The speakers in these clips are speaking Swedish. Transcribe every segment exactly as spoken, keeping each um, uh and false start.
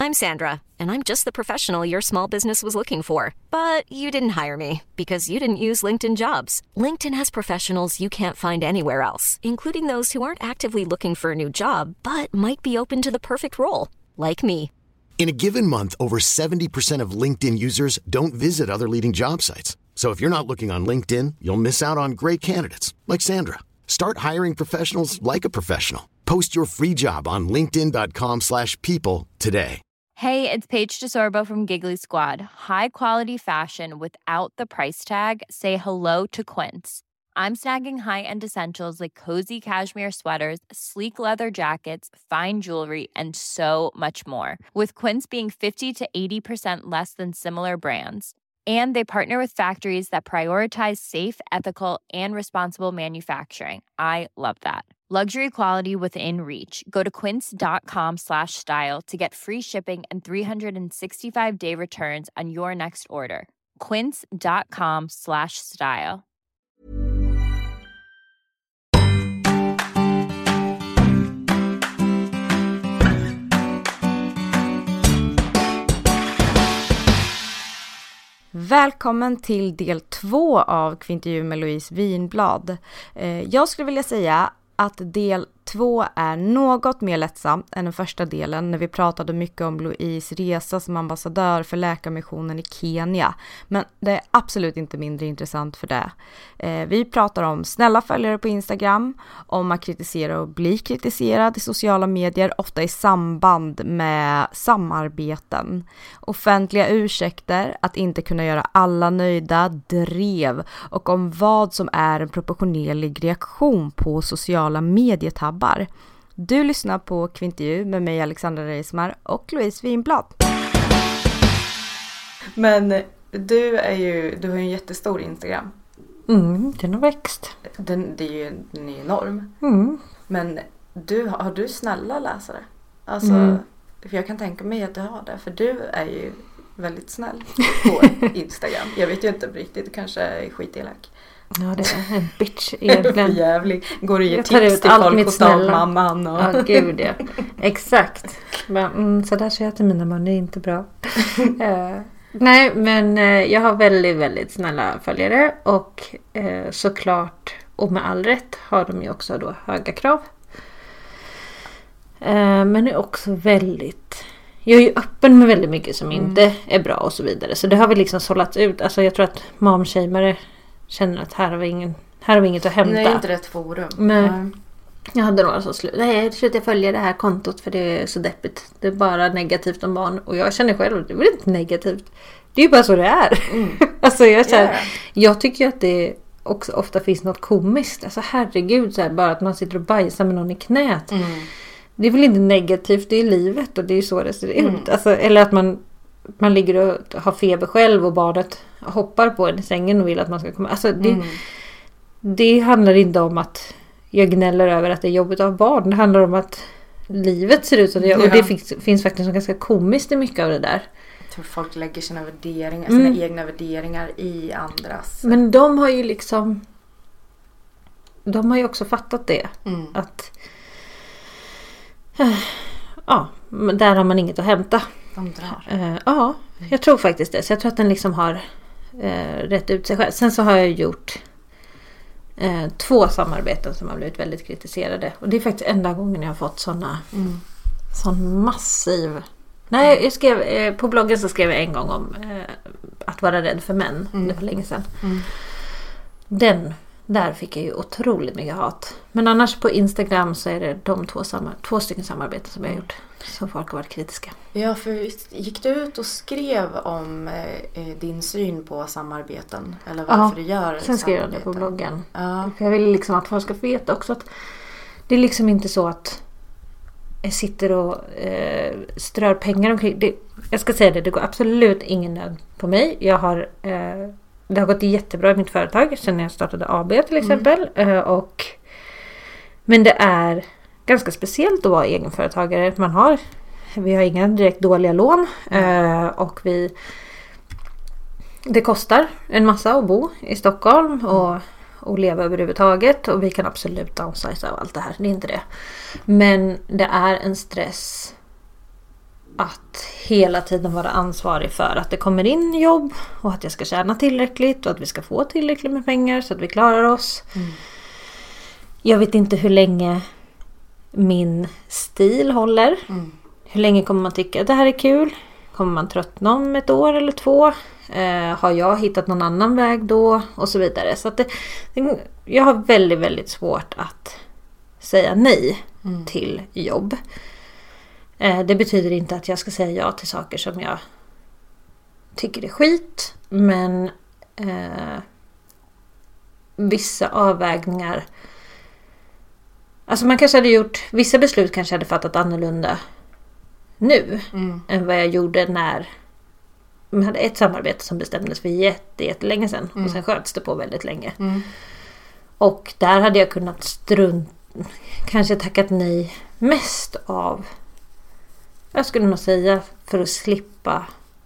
I'm Sandra, and I'm just the professional your small business was looking for. But you didn't hire me because you didn't use LinkedIn Jobs. LinkedIn has professionals you can't find anywhere else, including those who aren't actively looking for a new job, but might be open to the perfect role, like me. In a given month, over seventy percent of LinkedIn users don't visit other leading job sites. So if you're not looking on LinkedIn, you'll miss out on great candidates like Sandra. Start hiring professionals like a professional. Post your free job on linkedin dot com slash people today. Hey, it's Paige DeSorbo from Giggly Squad. High quality fashion without the price tag. Say hello to Quince. I'm snagging high-end essentials like cozy cashmere sweaters, sleek leather jackets, fine jewelry, and so much more. With Quince being fifty to eighty percent less than similar brands. And they partner with factories that prioritize safe, ethical, and responsible manufacturing. I love that. Luxury quality within reach. Go to quince.com slash style to get free shipping and three sixty-five day returns on your next order. Quince.com slash style. Välkommen till del två av Kvintervju med Louise Winblad. Jag skulle vilja säga att del två är något mer lättsamt än den första delen när vi pratade mycket om Louise resa som ambassadör för Läkarmissionen i Kenya. Men det är absolut inte mindre intressant för det. Eh, vi pratar om snälla följare på Instagram, om att kritisera och bli kritiserad i sociala medier, ofta i samband med samarbeten. Offentliga ursäkter, att inte kunna göra alla nöjda, drev och om vad som är en proportionerlig reaktion på sociala medietabbar. Du lyssnar på Kvintervju med mig Alexandra Reismar och Louise Winblad. Men du är ju du har ju en jättestor Instagram. Mm, den har växt. Den, det är ju, den är enorm. Mm. Men du, har du snälla läsare? Alltså, mm. för jag kan tänka mig att du har det. För du är ju väldigt snäll på Instagram. Jag vet ju inte riktigt, du kanske är skitelak. Ja, det är en bitch egentligen. Jävlig. Går och ger jag tar tips ut till allt folk mitt på snälla. dagmamman. Och... Ja, gud ja. Exakt. Men, mm, så där säger jag till mina barn, det är inte bra. uh, nej, men uh, jag har väldigt, väldigt snälla följare. Och uh, såklart, och med all rätt, har de ju också då höga krav. Uh, men är också väldigt... Jag är ju öppen med väldigt mycket som mm. inte är bra och så vidare. Så det har vi liksom sållats ut. Alltså jag tror att momshamare känner att här har vi, ingen, här har vi inget att hämta. Nej, inte rätt forum. Men mm. jag hade några som slut. Nej, jag tror att jag följer det här kontot för det är så deppigt. Det är bara negativt om barn. Och jag känner själv att det är inte negativt. Det är ju bara så det är. Mm. alltså jag känner, yeah. jag tycker att det också ofta finns något komiskt. Alltså herregud, så här, bara att man sitter och bajsar med någon i knät. Mm. Det är väl inte negativt, det är livet och det är så det ser mm. ut. Alltså, eller att man, man ligger och har feber själv och barnet hoppar på en i sängen och vill att man ska komma. Alltså, det, mm. det handlar inte om att jag gnäller över att det är jobbigt att ha barn. Det handlar om att livet ser ut som det gör. Ja. Och det finns, finns faktiskt ganska komiskt i mycket av det där. Jag tror folk lägger sina värderingar, sina mm. egna värderingar i andras. Men de har ju liksom... De har ju också fattat det. Mm. Att... Ja, där har man inget att hämta. De drar. Uh, ja, jag tror faktiskt det. Så jag tror att den liksom har uh, rätt ut sig själv. Sen så har jag gjort uh, två samarbeten som har blivit väldigt kritiserade. Och det är faktiskt enda gången jag har fått såna mm. sån massiv... Nej, jag skrev, uh, på bloggen så skrev jag en gång om uh, att vara rädd för män. Mm. Det var länge sedan. Mm. Den... Där fick jag ju otroligt mycket hat. Men annars på Instagram så är det de två, samar- två stycken samarbeten som jag har gjort. Så folk har varit kritiska. Ja, för gick du ut och skrev om eh, din syn på samarbeten? Eller varför ja, du gör sen skrev jag det på bloggen. Ja. För jag vill liksom att folk ska veta också att det är liksom inte så att jag sitter och eh, strör pengar omkring. Det, jag ska säga det, det går absolut ingen nöd på mig. Jag har... Eh, Det har gått jättebra i mitt företag sen jag startade A B till exempel. Mm. Och, men det är ganska speciellt att vara egenföretagare. Man har, vi har inga direkt dåliga lån. Mm. Och vi, det kostar en massa att bo i Stockholm och, och leva överhuvudtaget. Och vi kan absolut downsize av allt det här. Det är inte det. Men det är en stress att hela tiden vara ansvarig för att det kommer in jobb och att jag ska tjäna tillräckligt och att vi ska få tillräckligt med pengar så att vi klarar oss. Mm. Jag vet inte hur länge min stil håller. Mm. Hur länge kommer man tycka att det här är kul? Kommer man tröttna om ett år eller två? Eh, har jag hittat någon annan väg då? Och så vidare. Så att det, jag har väldigt, väldigt svårt att säga nej mm. till jobb. Eh, det betyder inte att jag ska säga ja till saker som jag tycker är skit. Men eh, vissa avvägningar. Alltså man kanske hade gjort, vissa beslut kanske hade fattat annorlunda nu mm. än vad jag gjorde när man hade ett samarbete som bestämdes för jätte, jättelänge sedan mm. och sen sköts det på väldigt länge. Mm. Och där hade jag kunnat strunt, kanske tackat nej mest av, jag skulle nog säga, för att slippa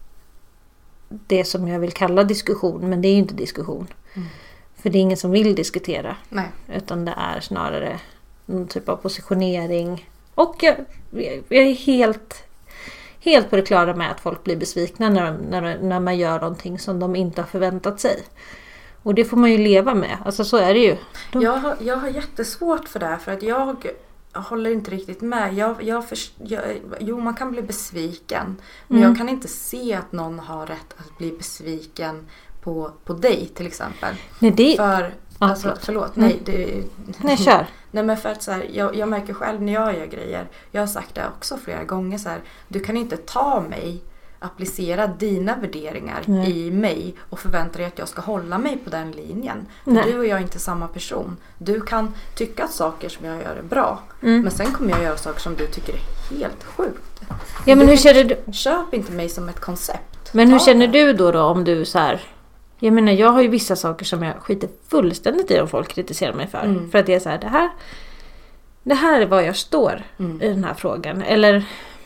det som jag vill kalla diskussion, men det är ju inte diskussion. Mm. För det är ingen som vill diskutera. Nej. Utan det är snarare någon typ av positionering. Och jag, jag är helt, helt på det klara med att folk blir besvikna när, när, när man gör någonting som de inte har förväntat sig. Och det får man ju leva med. Alltså så är det ju. De... Jag, har, jag har jättesvårt för det här. För att jag håller inte riktigt med. Jag, jag, för, jag, jo, man kan bli besviken. Men mm. jag kan inte se att någon har rätt att bli besviken på, på dig till exempel. Nej, det... För... Alltså, förlåt. förlåt. Nej, det... Nej, kör. Nej, men för att så här, jag, jag märker själv när jag gör grejer. Jag har sagt det också flera gånger så här. Du kan inte ta mig, applicera dina värderingar Nej. i mig och förvänta dig att jag ska hålla mig på den linjen. För du och jag är inte samma person. Du kan tycka att saker som jag gör är bra. Mm. Men sen kommer jag göra saker som du tycker är helt sjukt. Ja, men hur känner du? Köp inte mig som ett koncept. Men hur ta känner det. du då, då om du så här... Jag menar, jag har ju vissa saker som jag skiter fullständigt i om folk kritiserar mig för. Mm. För att det är så här, det här, det här är vad jag står mm. i den här frågan. Eller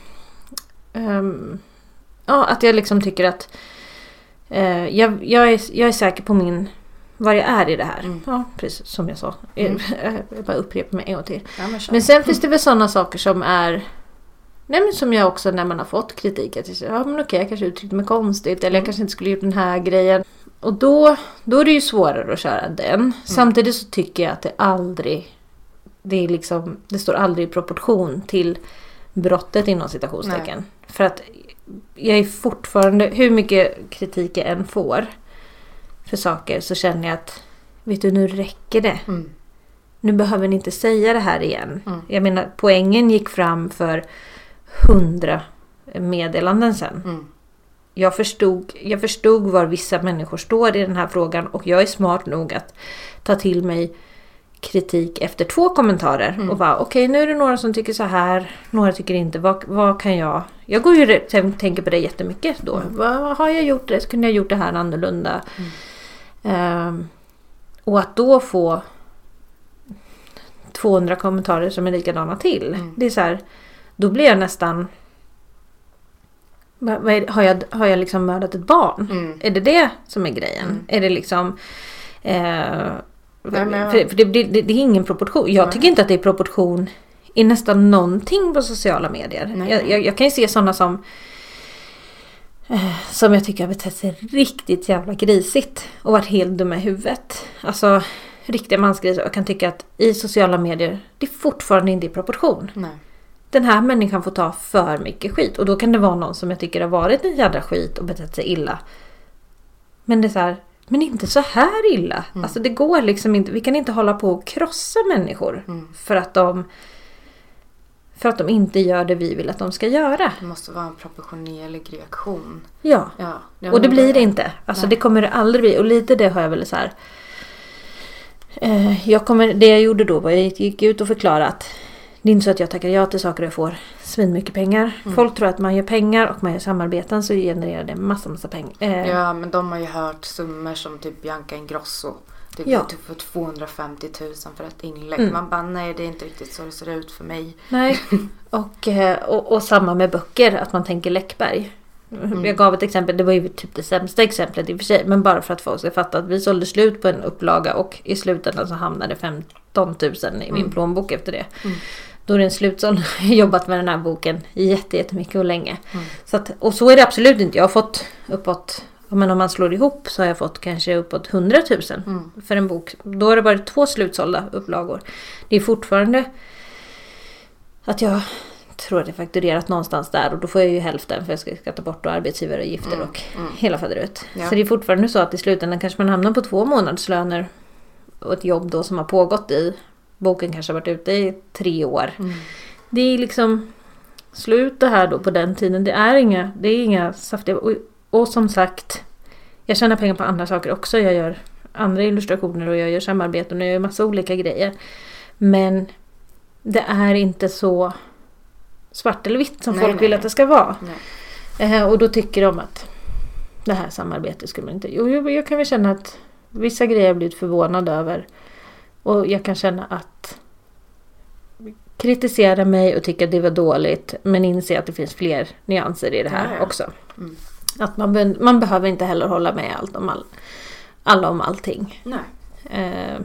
um, ja, att jag liksom tycker att uh, jag, jag, är, jag är säker på min, vad jag är i det här. Mm. Ja, precis som jag sa. Mm. Jag bara upprepar mig en gång till. Ja, men, men sen finns det väl sådana saker som är... Nej, men som jag också när man har fått kritik. Att jag säger, ja men okej, jag kanske uttryckte mig konstigt. Eller jag kanske inte skulle gjort den här grejen. Och då, då är det ju svårare att köra den. Mm. Samtidigt så tycker jag att det aldrig, det är liksom, det står aldrig i proportion till brottet inom citationstecken. Nej. För att jag är fortfarande, hur mycket kritik jag än får för saker så känner jag att, vet du, nu räcker det. Mm. Nu behöver ni inte säga det här igen. Mm. Jag menar, poängen gick fram för hundra meddelanden sen. Mm. Jag förstod, jag förstod var vissa människor står i den här frågan och jag är smart nog att ta till mig kritik efter två kommentarer mm. och bara okej, okay, nu är det några som tycker så här, några tycker inte, vad, vad kan jag, jag går ju tänker på det jättemycket då, mm. vad har jag gjort det, så kunde jag gjort det här annorlunda mm. um, och att då få tvåhundra kommentarer som är likadana till, mm. det är så här, då blir jag nästan Har jag, har jag liksom mördat ett barn? Mm. Är det det som är grejen? Mm. Är det liksom... Eh, Nej, men... för, för det, det, det är ingen proportion. Jag Nej. tycker inte att det är proportion i nästan någonting på sociala medier. Jag, jag, jag kan ju se sådana som... Eh, som jag tycker har betett sig riktigt jävla grisigt. Och varit helt dumma i huvudet. Alltså, riktiga mansgrisar. Jag kan tycka att i sociala medier, det är fortfarande inte i proportion. Nej. Den här människan får ta för mycket skit. Och då kan det vara någon som jag tycker har varit en jävla skit och betett sig illa. Men det är så här, men inte så här illa. Mm. Alltså det går liksom inte, vi kan inte hålla på och krossa människor. Mm. För att de för att de inte gör det vi vill att de ska göra. Det måste vara en proportionerlig reaktion. Ja, ja det och det blir det inte. Alltså Nej. det kommer det aldrig bli. Och lite det har jag väl så här. Eh, jag kommer, det jag gjorde då var jag gick ut och förklarade att det är inte så att jag tackar ja till saker och jag får svin mycket pengar. Mm. Folk tror att man gör pengar och man gör samarbeten så genererar det massa, massa pengar. Eh. Ja, men de har ju hört summor som typ Bianca Ingrosso. Det är ja. typ för tvåhundrafemtio tusen för ett inlägg. Mm. Man bara, nej det är inte riktigt så det ser ut för mig. Nej, och, och, och samma med böcker. Att man tänker Läckberg. Mm. Jag gav ett exempel, det var ju typ det sämsta exemplet i och för sig. Men bara för att folk ska fatta att vi sålde slut på en upplaga och i slutändan så hamnade femton tusen i min mm. plånbok efter det. Mm. då är det en slutsåld. Jag har jobbat med den här boken jätte, jättemycket och länge. Mm. Så att, och så är det absolut inte. Jag har fått uppåt, men om man slår ihop så har jag fått kanske uppåt hundratusen mm. för en bok. Då har det varit två slutsålda upplagor. Det är fortfarande att jag tror att jag fakturerat någonstans där, och då får jag ju hälften för jag ska, ska ta bort arbetsgivaravgifter mm. och mm. hela faderut. Ja. Så det är fortfarande så att i slutändan kanske man hamnar på två månadslöner och ett jobb då som har pågått i, boken kanske har varit ute i tre år. Mm. Det är liksom slut det här då på den tiden. Det är inga, det är inga saftiga, och, och som sagt, jag tjänar pengar på andra saker också. Jag gör andra illustrationer och jag gör samarbeten och jag gör massa olika grejer. Men det är inte så svart eller vitt som nej, folk nej, vill nej. Att det ska vara. Eh, och då tycker de att det här samarbetet skulle man inte... Jo, jag, jag kan väl känna att vissa grejer har blivit förvånad över. Och jag kan känna att kritisera mig och tycka att det var dåligt, men inse att det finns fler nyanser i det här ja, ja. också. Mm. Att man, be- man behöver inte heller hålla med allt om all, alla om allting. Nej. Eh,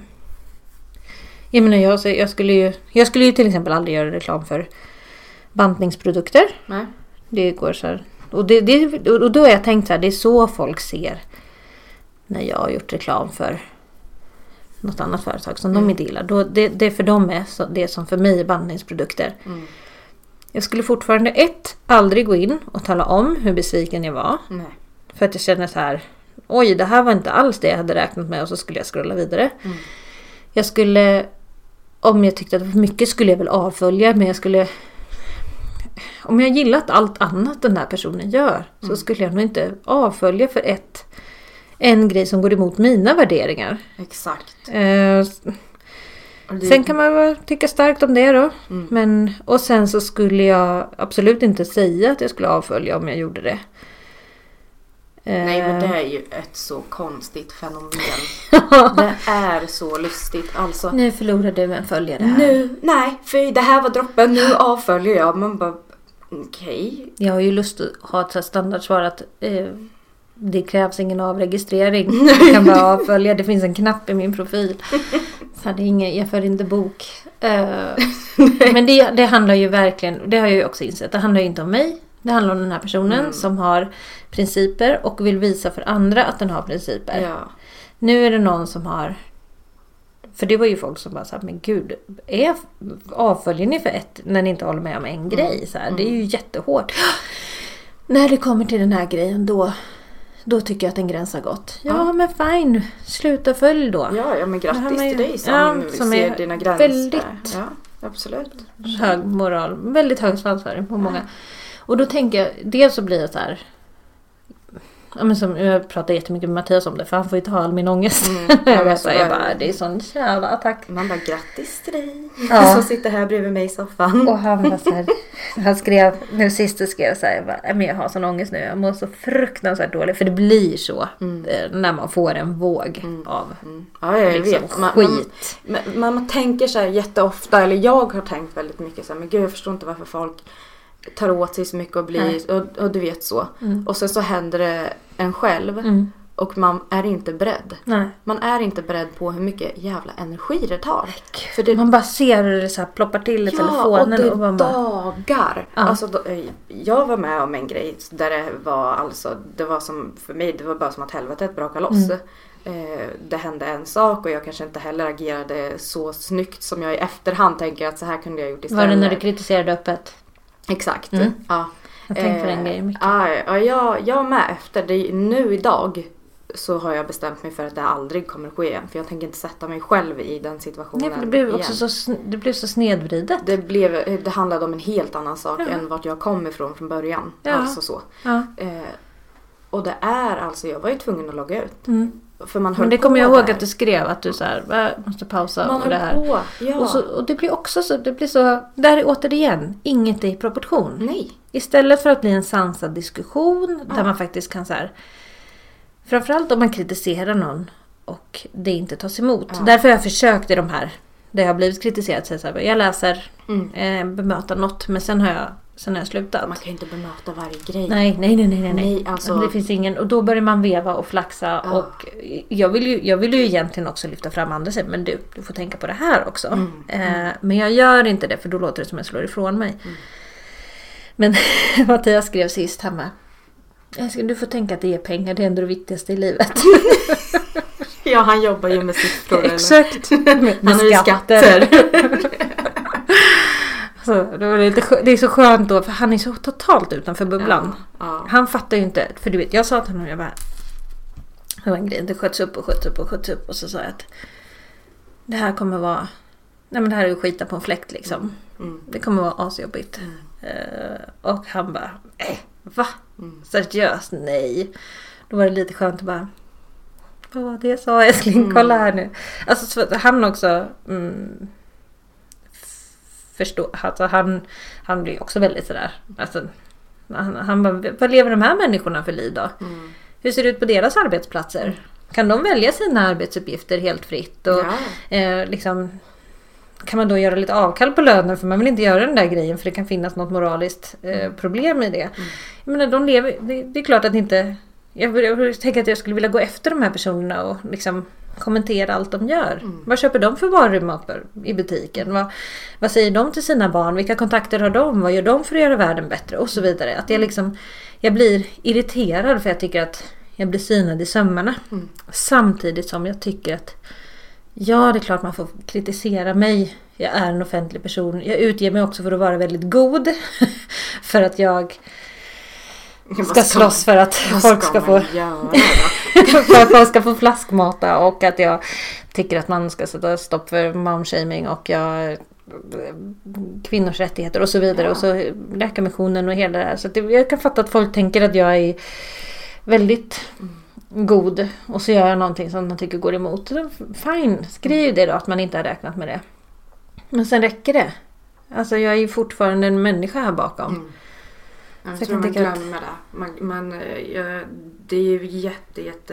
jag menar, jag, jag, skulle ju, jag skulle ju till exempel aldrig göra reklam för bantningsprodukter. Nej. Det går så här. Och, det, det, och då har jag tänkt så här, det är så folk ser när jag har gjort reklam för något annat företag som mm. de inte gillar. Då, det, det för dem är så, det som för mig är bantningsprodukter. Mm. Jag skulle fortfarande ett, aldrig gå in och tala om hur besviken jag var. Nej. För att jag känner så här, oj, det här var inte alls det jag hade räknat med, och så skulle jag scrolla vidare. Mm. Jag skulle, om jag tyckte att det var för mycket skulle jag väl avfölja, men jag skulle, om jag gillat allt annat den här personen gör mm. så skulle jag nog inte avfölja för ett en grej som går emot mina värderingar. Exakt. Eh, det... Sen kan man väl tycka starkt om det då. Mm. Men, och sen så skulle jag absolut inte säga att jag skulle avfölja om jag gjorde det. Eh... Nej, men det är ju ett så konstigt fenomen. Det är så lustigt. Alltså, nu förlorade du en följare här. Nu, nej, för det här var droppen. Nu avföljer jag. Man bara, okej. Okay. Jag har ju lust att ha ett standardsvar att... Eh, det krävs ingen avregistrering. Jag kan bara avfölja. Det finns en knapp i min profil. Så det är inget, jag för inte bok. Uh, men det, det handlar ju verkligen, det har jag ju också insett. Det handlar ju inte om mig. Det handlar om den här personen mm. som har principer och vill visa för andra att den har principer. Ja. Nu är det någon som har... För det var ju folk som bara sa, men gud, är, avföljer ni för ett när ni inte håller med om en grej? Så här, mm. Det är ju jättehårt. När det kommer till den här grejen då... Då tycker jag att en gräns har gått. Ja, ja. Men fine. Sluta följ då. Ja, ja men grattis till dig som, ja, som ser dina gränser. Väldigt ja, absolut. Hög moral. Väldigt hög svansföring på många. Och då tänker jag, dels så blir det så här... Ja, men som, jag pratar jättemycket med Mattias om det, för han får ju ta all min ångest. Mm. jag vet, jag bara, det är sån jävla attack. Man bara, grattis till dig. Ja. Som sitter här bredvid mig i soffan. Och han var så här, han skrev, nu sist skrev så här, jag bara, men jag har sån ångest nu. Jag mår så fruktansvärt dåligt. För det blir så mm. när man får en våg mm. av mm. ja, jag liksom, vet. Man, skit. Man, man, man tänker så här jätteofta, eller jag har tänkt väldigt mycket så här, men gud, jag förstår inte varför folk tar åt sig så mycket och blir och, och du vet så. Mm. Och sen så händer det en själv mm. och man är inte beredd. Nej. Man är inte beredd på hur mycket jävla energi det tar. För det, man bara ser hur det så här ploppar till i ja, telefonen. Och det och man bara... dagar. Ja. Alltså, då, jag var med om en grej där det var alltså, det var som för mig, det var bara som att helvetet brakade loss. Mm. Eh, det hände en sak och jag kanske inte heller agerade så snyggt som jag i efterhand tänker att så här kunde jag gjort istället. Var det när du kritiserade öppet? Exakt, mm. ja. Jag tänkte på den grejen mycket. Ja, ja jag, jag med efter det. Nu idag så har jag bestämt mig för att det aldrig kommer att ske igen. För jag tänker inte sätta mig själv i den situationen. Nej, för det blev också så, det blev så snedvridet. Det, blev, det handlade om en helt annan sak ja. än vart jag kom ifrån från början. Ja. Alltså så. Ja. Eh, och det är alltså, jag var ju tvungen att logga ut. Mm. För man men det kommer jag ihåg där. Att du skrev att du så här, måste pausa man och det här. På, ja. och, så, och det blir också så, det blir så, där är återigen inget i proportion. Nej. Istället för att bli en sansad diskussion ja. där man faktiskt kan så här, framförallt om man kritiserar någon och det inte tas emot. Ja. Därför har jag försökt i de här, där jag har blivit kritiserad, så här, jag läser, mm. eh, bemöta något, men sen har jag sen har jag slutat. Man kan ju inte bemöta varje grej. Nej, nej, nej, nej, nej. nej alltså... Det finns ingen, och då börjar man veva och flaxa. Ja. Och jag vill, ju, jag vill ju egentligen också lyfta fram andra sätt. Men du, du får tänka på det här också. Mm. Mm. Eh, men jag gör inte det, för då låter det som jag slår ifrån mig. Mm. Men Mattias skrev sist hemma. Du får tänka att det är pengar, det är ändå det viktigaste i livet. Ja, han jobbar ju med siffror. Exakt. Med, med skatter. Så, det, var lite, det är så skönt då, för han är så totalt utanför bubblan. Ja, ja. Han fattar ju inte, för du vet, jag sa till honom, jag bara, det var en grej, det sköts upp och sköts upp och sköts upp, och så sa jag att det här kommer vara, nej men det här är ju skita på en fläkt liksom. Mm. Mm. Det kommer vara asjobbigt. Mm. Uh, och han bara, äh, va? Mm. Seriöst, nej. Då var det lite skönt att bara, vad var det sa älskling, mm. kolla här nu. Alltså så, han också mm, förstår, alltså han, han blir också väldigt sådär, alltså, han, han bara, vad lever de här människorna för liv då? Mm. Hur ser det ut på deras arbetsplatser? Mm. Kan de välja sina arbetsuppgifter helt fritt? Och ja. eh, liksom, kan man då göra lite avkall på lönen, för man vill inte göra den där grejen, för det kan finnas något moraliskt eh, problem i det. Mm. Jag menar, de lever, det, det är klart att inte, jag, jag tänker att jag skulle vilja gå efter de här personerna och liksom kommentera allt de gör. Mm. Vad köper de för varumärken i butiken? Vad, vad säger de till sina barn? Vilka kontakter har de? Vad gör de för att göra världen bättre? Och så vidare. Att jag liksom, jag blir irriterad för jag tycker att jag blir synad i sömmarna. Mm. Samtidigt som jag tycker att ja, det är klart man får kritisera mig. Jag är en offentlig person. Jag utger mig också för att vara väldigt god. För att jag ska, ska slåss för att folk ska, ska få för att folk ska få flaskmata, och att jag tycker att man ska sätta stopp för momshaming och jag, kvinnors rättigheter och så vidare. Ja. Och så läkarmissionen och hela det här. Så att jag kan fatta att folk tänker att jag är väldigt god, och så gör jag någonting som man tycker går emot. Fine, skriv det då att man inte har räknat med det. Men sen räcker det. Alltså jag är ju fortfarande en människa här bakom. Mm. Jag så tror jag man glömmer att... det. Man, man, jag, det är ju jätte, jätte...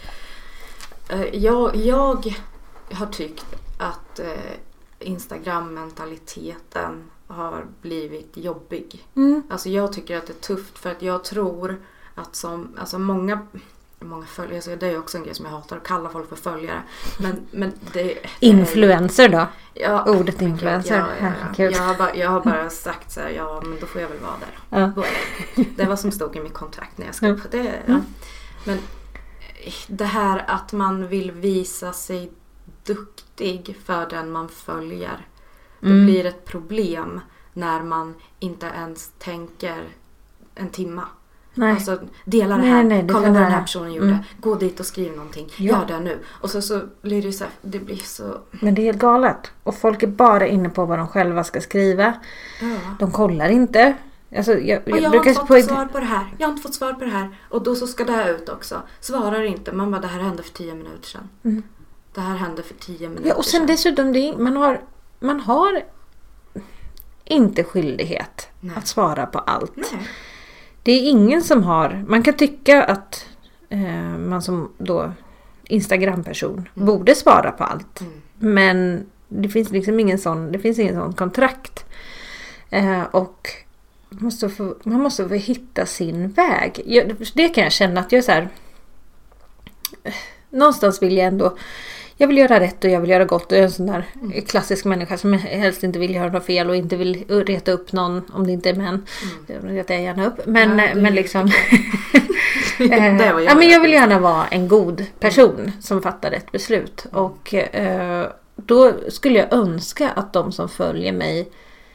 Jag, jag har tyckt att Instagram-mentaliteten har blivit jobbig. Mm. Alltså jag tycker att det är tufft, för att jag tror att som, alltså många... Många följare, alltså det är också en grej som jag hatar, att kalla folk för följare. Men, men det, det influencer då? Ja, ordet influencer. Ja, ja, ja. Jag, har bara, jag har bara sagt så här, ja men då får jag väl vara där. Ja. Då är det. Det var som stod i mitt kontrakt när jag skrev på det. Ja. Men det här att man vill visa sig duktig för den man följer. Det mm. blir ett problem när man inte ens tänker en timma. Nej. Alltså dela det här, nej, nej, det kolla vad den här personen gjorde, mm. gå dit och skriv någonting, ja. Gör det nu. Och så, så blir det så här, det blir så... Men det är helt galet. Och folk är bara inne på vad de själva ska skriva. Ja. De kollar inte. Alltså, jag, jag, jag har inte fått på... svar på det här. Jag har inte fått svar på det här. Och då så ska det här ut också. Svarar inte. Man bara, det här hände för tio minuter sedan. Mm. Det här hände för tio minuter sedan. Ja, och sen sedan. Dessutom, det, man, har, man har inte skyldighet nej. Att svara på allt. Nej. Det är ingen som har... Man kan tycka att eh, man som då Instagram-person mm. borde svara på allt. Mm. Men det finns liksom ingen sån... Det finns ingen sån kontrakt. Eh, och man måste, få, man måste få hitta sin väg. Jag, det kan jag känna att jag är så här... Eh, någonstans vill jag ändå... Jag vill göra rätt och jag vill göra gott. Och jag är en sån där mm. klassisk människa som helst inte vill göra något fel och inte vill reta upp någon om det inte är män. Mm. Det retar jag gärna upp. Men, ja, men liksom... eh, jag, ja, men jag vill gärna vara en god person mm. som fattar ett beslut. Mm. Och eh, då skulle jag önska att de som följer mig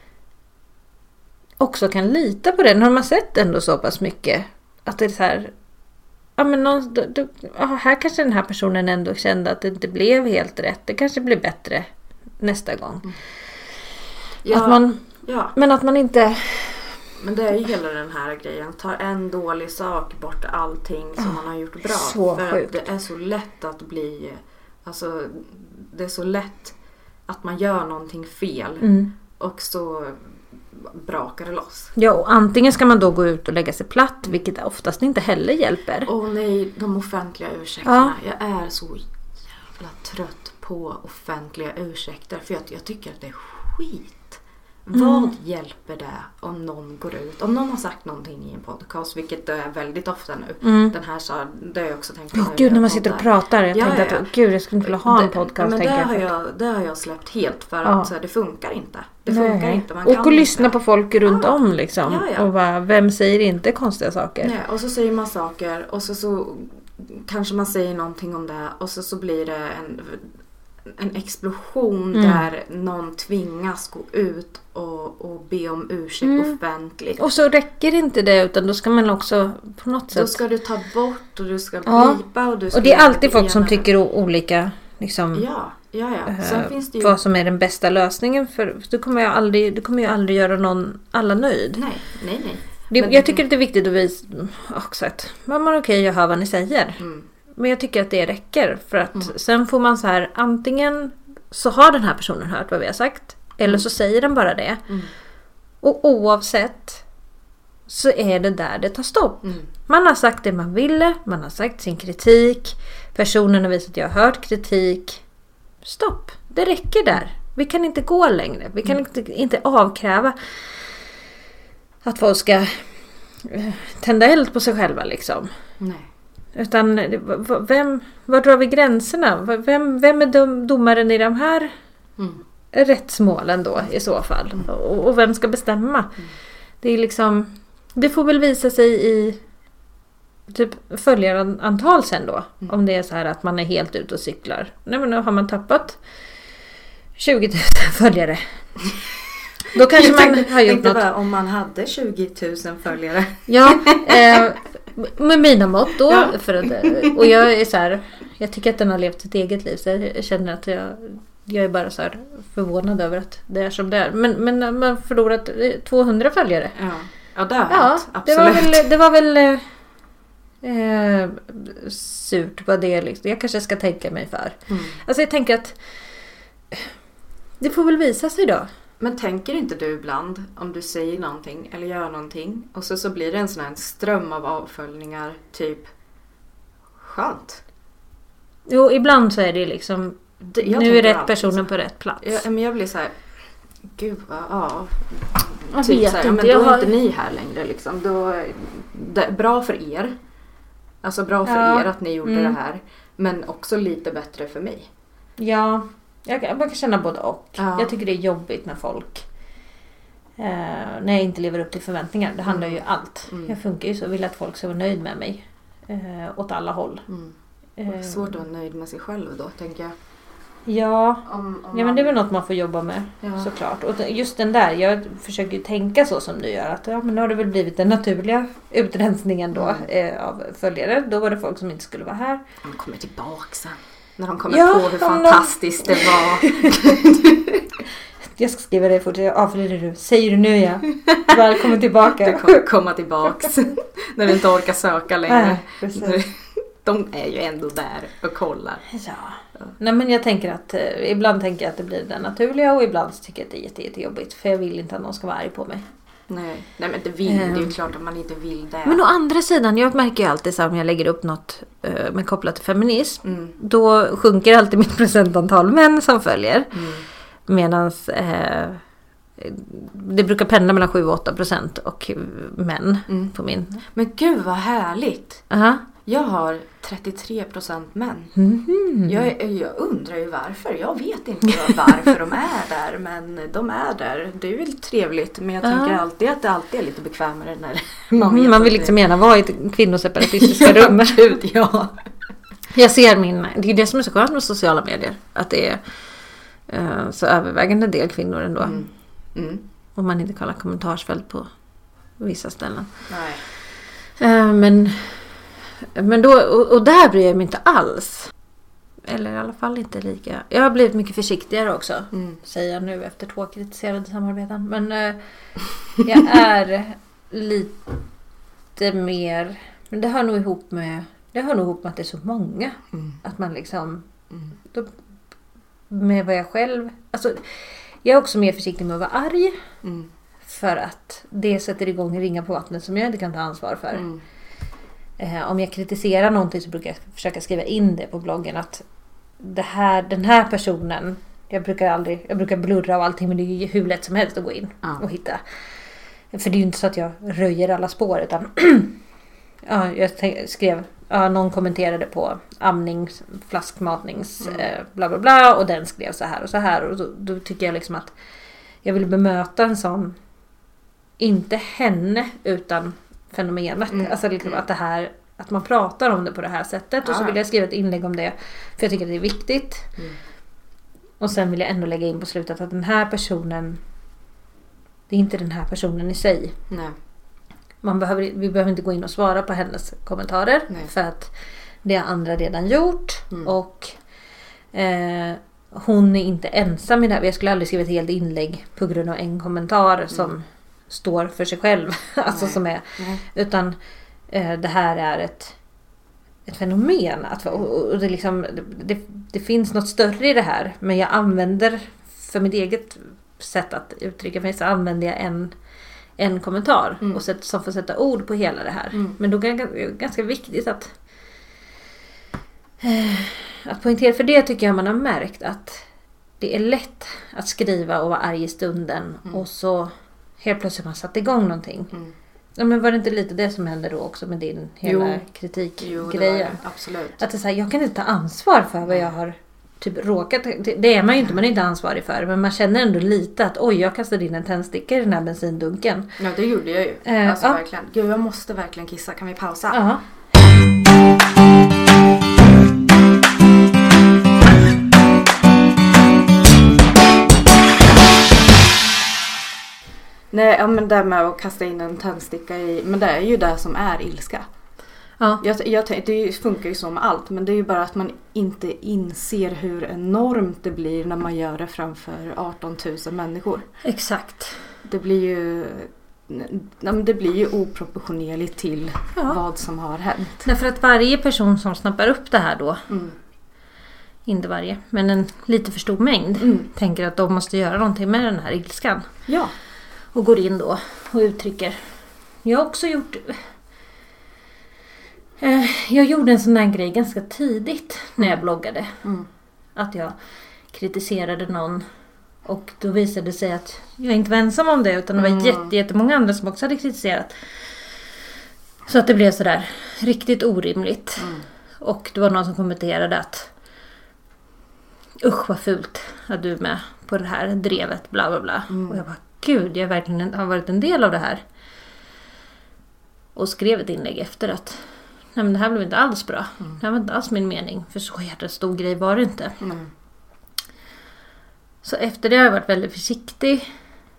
också kan lita på det. När man sett ändå så pass mycket att det är så här... Ja, men någon, då, då, här kanske den här personen ändå kände att det inte blev helt rätt. Det kanske blir bättre nästa gång. Mm. Ja, att man, ja. Men att man inte... Men det är ju hela den här grejen. Tar en dålig sak bort allting som oh, man har gjort bra. Så för sjukt. Det är så lätt att bli... Alltså, det är så lätt att man gör någonting fel. Mm. Och så... brakar det loss. Ja, och antingen ska man då gå ut och lägga sig platt, vilket oftast inte heller hjälper. Åh nej, de offentliga ursäkterna. Ja. Jag är så jävla trött på offentliga ursäkter. För jag, jag tycker att det är skit. Mm. Vad hjälper det om någon går ut, om någon har sagt någonting i en podcast, vilket det är väldigt ofta nu. Mm. Den här sa, det har jag också tänkt på. Åh gud, när man sitter och pratar. Jag ja, tänkte ja. att, gud jag skulle inte vilja ha en podcast. Men det jag har, jag, det har jag släppt helt för ja. att det funkar inte. Det Nej. funkar inte. Man och kan och lyssna inte. på folk runt ja. om liksom. Ja, ja. Och bara, vem säger inte konstiga saker? Nej, och så säger man saker och så, så kanske man säger någonting om det och så, så blir det en... en explosion mm. där någon tvingas gå ut och, och be om ursäkt mm. offentligt. Och så räcker inte det, utan då ska man också på något sätt... Då ska du ta bort och du ska ja. blipa och du ska... Och det är alltid folk som tycker olika liksom... Ja, ja, ja. Sen äh, finns det ju... vad som är den bästa lösningen, för du kommer ju aldrig, du kommer ju aldrig göra någon alla nöjd. Nej, nej, nej. Det, Men... Jag tycker att det är viktigt att visa också att man är okej, jag hör vad ni säger. Mm. Men jag tycker att det räcker, för att mm. sen får man så här, antingen så har den här personen hört vad vi har sagt, eller mm. så säger den bara det. Mm. Och oavsett så är det där det tar stopp. Mm. Man har sagt det man ville, man har sagt sin kritik, personen har visat att jag har hört kritik. Stopp, det räcker där. Vi kan inte gå längre. Vi kan mm. inte, inte avkräva att folk ska tända eld på sig själva liksom. Nej. Utan vem, var drar vi gränserna? Vem, vem är dom, domaren i de här mm. rättsmålen då i så fall? Mm. Och, och vem ska bestämma? Mm. Det är liksom, det får väl visa sig i typ följarantal sen då. Mm. Om det är så här att man är helt ute och cyklar. Nej, men nu har man tappat tjugo tusen följare. Då kanske man tänkte, har gjort något. Bara, om man hade tjugo tusen följare. Ja, eh, med mina mått då. Ja. För att, och jag är så här, jag tycker att den har levt sitt eget liv. Så jag känner att jag, jag är bara så här förvånad över att det är som det är. Men, men man förlorat tvåhundra följare. Ja, ja det har ja, hänt. Absolut. Det var väl, det var väl eh, surt vad det är liksom. Jag kanske ska tänka mig för. Mm. Alltså jag tänker att det får väl visa sig då. Men tänker inte du ibland om du säger någonting eller gör någonting och så, så blir det en sån här ström av avföljningar typ skönt? Jo, ibland så är det liksom det, nu är rätt personen på rätt plats. Jag, men jag blir så här, gud vad, ja. Jag typ vet så här, inte. men då är har... inte ni här längre liksom. Då, det är bra för er. Alltså bra för ja. er att ni gjorde mm. det här. Men också lite bättre för mig. Ja. Jag kan, man kan känna både och. Ja. Jag tycker det är jobbigt när folk eh, när jag inte lever upp till förväntningar. Det handlar ju allt. Mm. Jag funkar ju så. Jag vill att folk ska vara nöjd med mig. Eh, åt alla håll. Mm. Det är svårt att vara nöjd med sig själv då, tänker jag. Ja, om, om ja men det är väl något man får jobba med. Ja. Såklart. Och just den där, jag försöker ju tänka så som du gör. Att ja, men nu har det väl blivit den naturliga utrensningen då mm. eh, av följare. Då var det folk som inte skulle vara här. De kommer tillbaka sen. När de kommer ja, på hur fantastiskt de... det var. Jag ska skriva det fort. Avföljer du. Säger du nu ja. Välkommen tillbaka. Du kommer komma tillbaks. När du inte orkar söka längre. Nej, de är ju ändå där och kollar. Ja. ja. Nej men jag tänker att eh, ibland tänker jag att det blir det naturliga. Och ibland tycker jag att det är jätte, jättejobbigt. För jag vill inte att någon ska vara arg på mig. Nej, Nej men det, vill, mm. det är ju klart att man inte vill det. Men å andra sidan, jag märker ju alltid så här, om jag lägger upp något uh, med kopplat till feminism. Mm. Då sjunker alltid mitt procentantal män som följer. Mm. Medan uh, det brukar pendla mellan sju och åtta procent och män mm. på min. Men gud vad härligt. Uh-huh. Jag har trettiotre procent män. Mm. Jag, jag undrar ju varför. Jag vet inte varför de är där. Men de är där. Det är väl trevligt. Men jag uh-huh. tänker alltid att det alltid är lite bekvämare när man vet. Mm, man vill liksom det... gärna vara i ett kvinnoseparatistiska rum. Gud, ja. Jag ser min... Det är det som är så skönt med sociala medier. Att det är uh, så övervägande del kvinnor ändå. Mm. Mm. Om man inte kallar kommentarsfält på vissa ställen. Nej. Uh, men... Men då, och, och där bryr jag mig inte alls. Eller i alla fall inte lika. Jag har blivit mycket försiktigare också. Mm. Säger jag nu efter två kritiserade samarbeten. Men eh, jag är lite mer... Men det hör nog ihop med... Det hör nog ihop med att det är så många. Mm. Att man liksom... Mm. Då, med vad jag själv... Alltså, jag är också mer försiktig med att vara arg. Mm. För att det sätter igång ringar på vattnet som jag inte kan ta ansvar för. Mm. Eh, om jag kritiserar någonting så brukar jag försöka skriva in det på bloggen att det här, den här personen jag brukar aldrig, jag brukar blurra och allting, men det är ju hur lätt som helst att gå in ja. och hitta. För det är ju inte så att jag röjer alla spår, utan ja, jag skrev, ja, någon kommenterade på amnings, flaskmatnings, mm. eh, bla bla bla, och den skrev så här och så här, och då, då tycker jag liksom att jag vill bemöta en sån, inte henne utan fenomenet, mm. alltså liksom att det här, att man pratar om det på det här sättet, ja. och så vill jag skriva ett inlägg om det, för jag tycker att det är viktigt. Mm. Och sen vill jag ändå lägga in på slutet att den här personen, det är inte den här personen i sig. Nej. Man behöver, vi behöver inte gå in och svara på hennes kommentarer. Nej. För att det har andra redan gjort. Mm. Och eh, hon är inte ensam i det här. Jag skulle aldrig skriva ett helt inlägg på grund av en kommentar mm. som står för sig själv. alltså som är, utan eh, det här är ett ett fenomen. Att, och det, liksom, det, det finns något större i det här. Men jag använder, för mitt eget sätt att uttrycka mig, så använder jag en, en kommentar. Mm. Och sätt, som får sätta ord på hela det här. Mm. Men då är det ganska viktigt att eh, att poängtera. För det tycker jag man har märkt att det är lätt att skriva och vara arg i stunden. Mm. Och så helt plötsligt har man satt igång någonting. Mm. Ja, men var det inte lite det som hände då också med din hela kritikgrejen? Absolut. Att det är så här, jag kan inte ta ansvar för vad jag har typ råkat. Det är man ju inte, man är inte ansvarig för. Men man känner ändå lite att oj, jag kastade in en tändsticka i den här bensindunken. Ja, det gjorde jag ju. Eh, alltså ja. verkligen. Gud, jag måste verkligen kissa. Kan vi pausa? Ja. Nej, ja, men det med att kasta in en tändsticka i, men det är ju det som är ilska. Ja. Jag, jag, det funkar ju så med allt, men det är ju bara att man inte inser hur enormt det blir när man gör det framför arton tusen människor. Exakt. Det blir ju det blir ju oproportionerligt till ja. vad som har hänt. Därför att varje person som snappar upp det här då, mm. inte varje, men en lite för stor mängd, mm. tänker att de måste göra någonting med den här ilskan. Ja. Och går in då och uttrycker. Jag har också gjort... Eh, jag gjorde en sån här grej ganska tidigt när jag bloggade. Mm. Att jag kritiserade någon. Och då visade det sig att jag inte var ensam om det. Utan det var mm. jätte, jättemånga andra som också hade kritiserat. Så att det blev sådär riktigt orimligt. Mm. Och det var någon som kommenterade att usch vad fult att du är med på det här drevet. Bla bla bla. Mm. Och jag bara, gud, jag verkligen har varit en del av det här. Och skrev ett inlägg efter att nej, men det här blev inte alls bra. Mm. Det här var inte alls min mening. För så jävla stor grej var det inte. Mm. Så efter det har jag varit väldigt försiktig.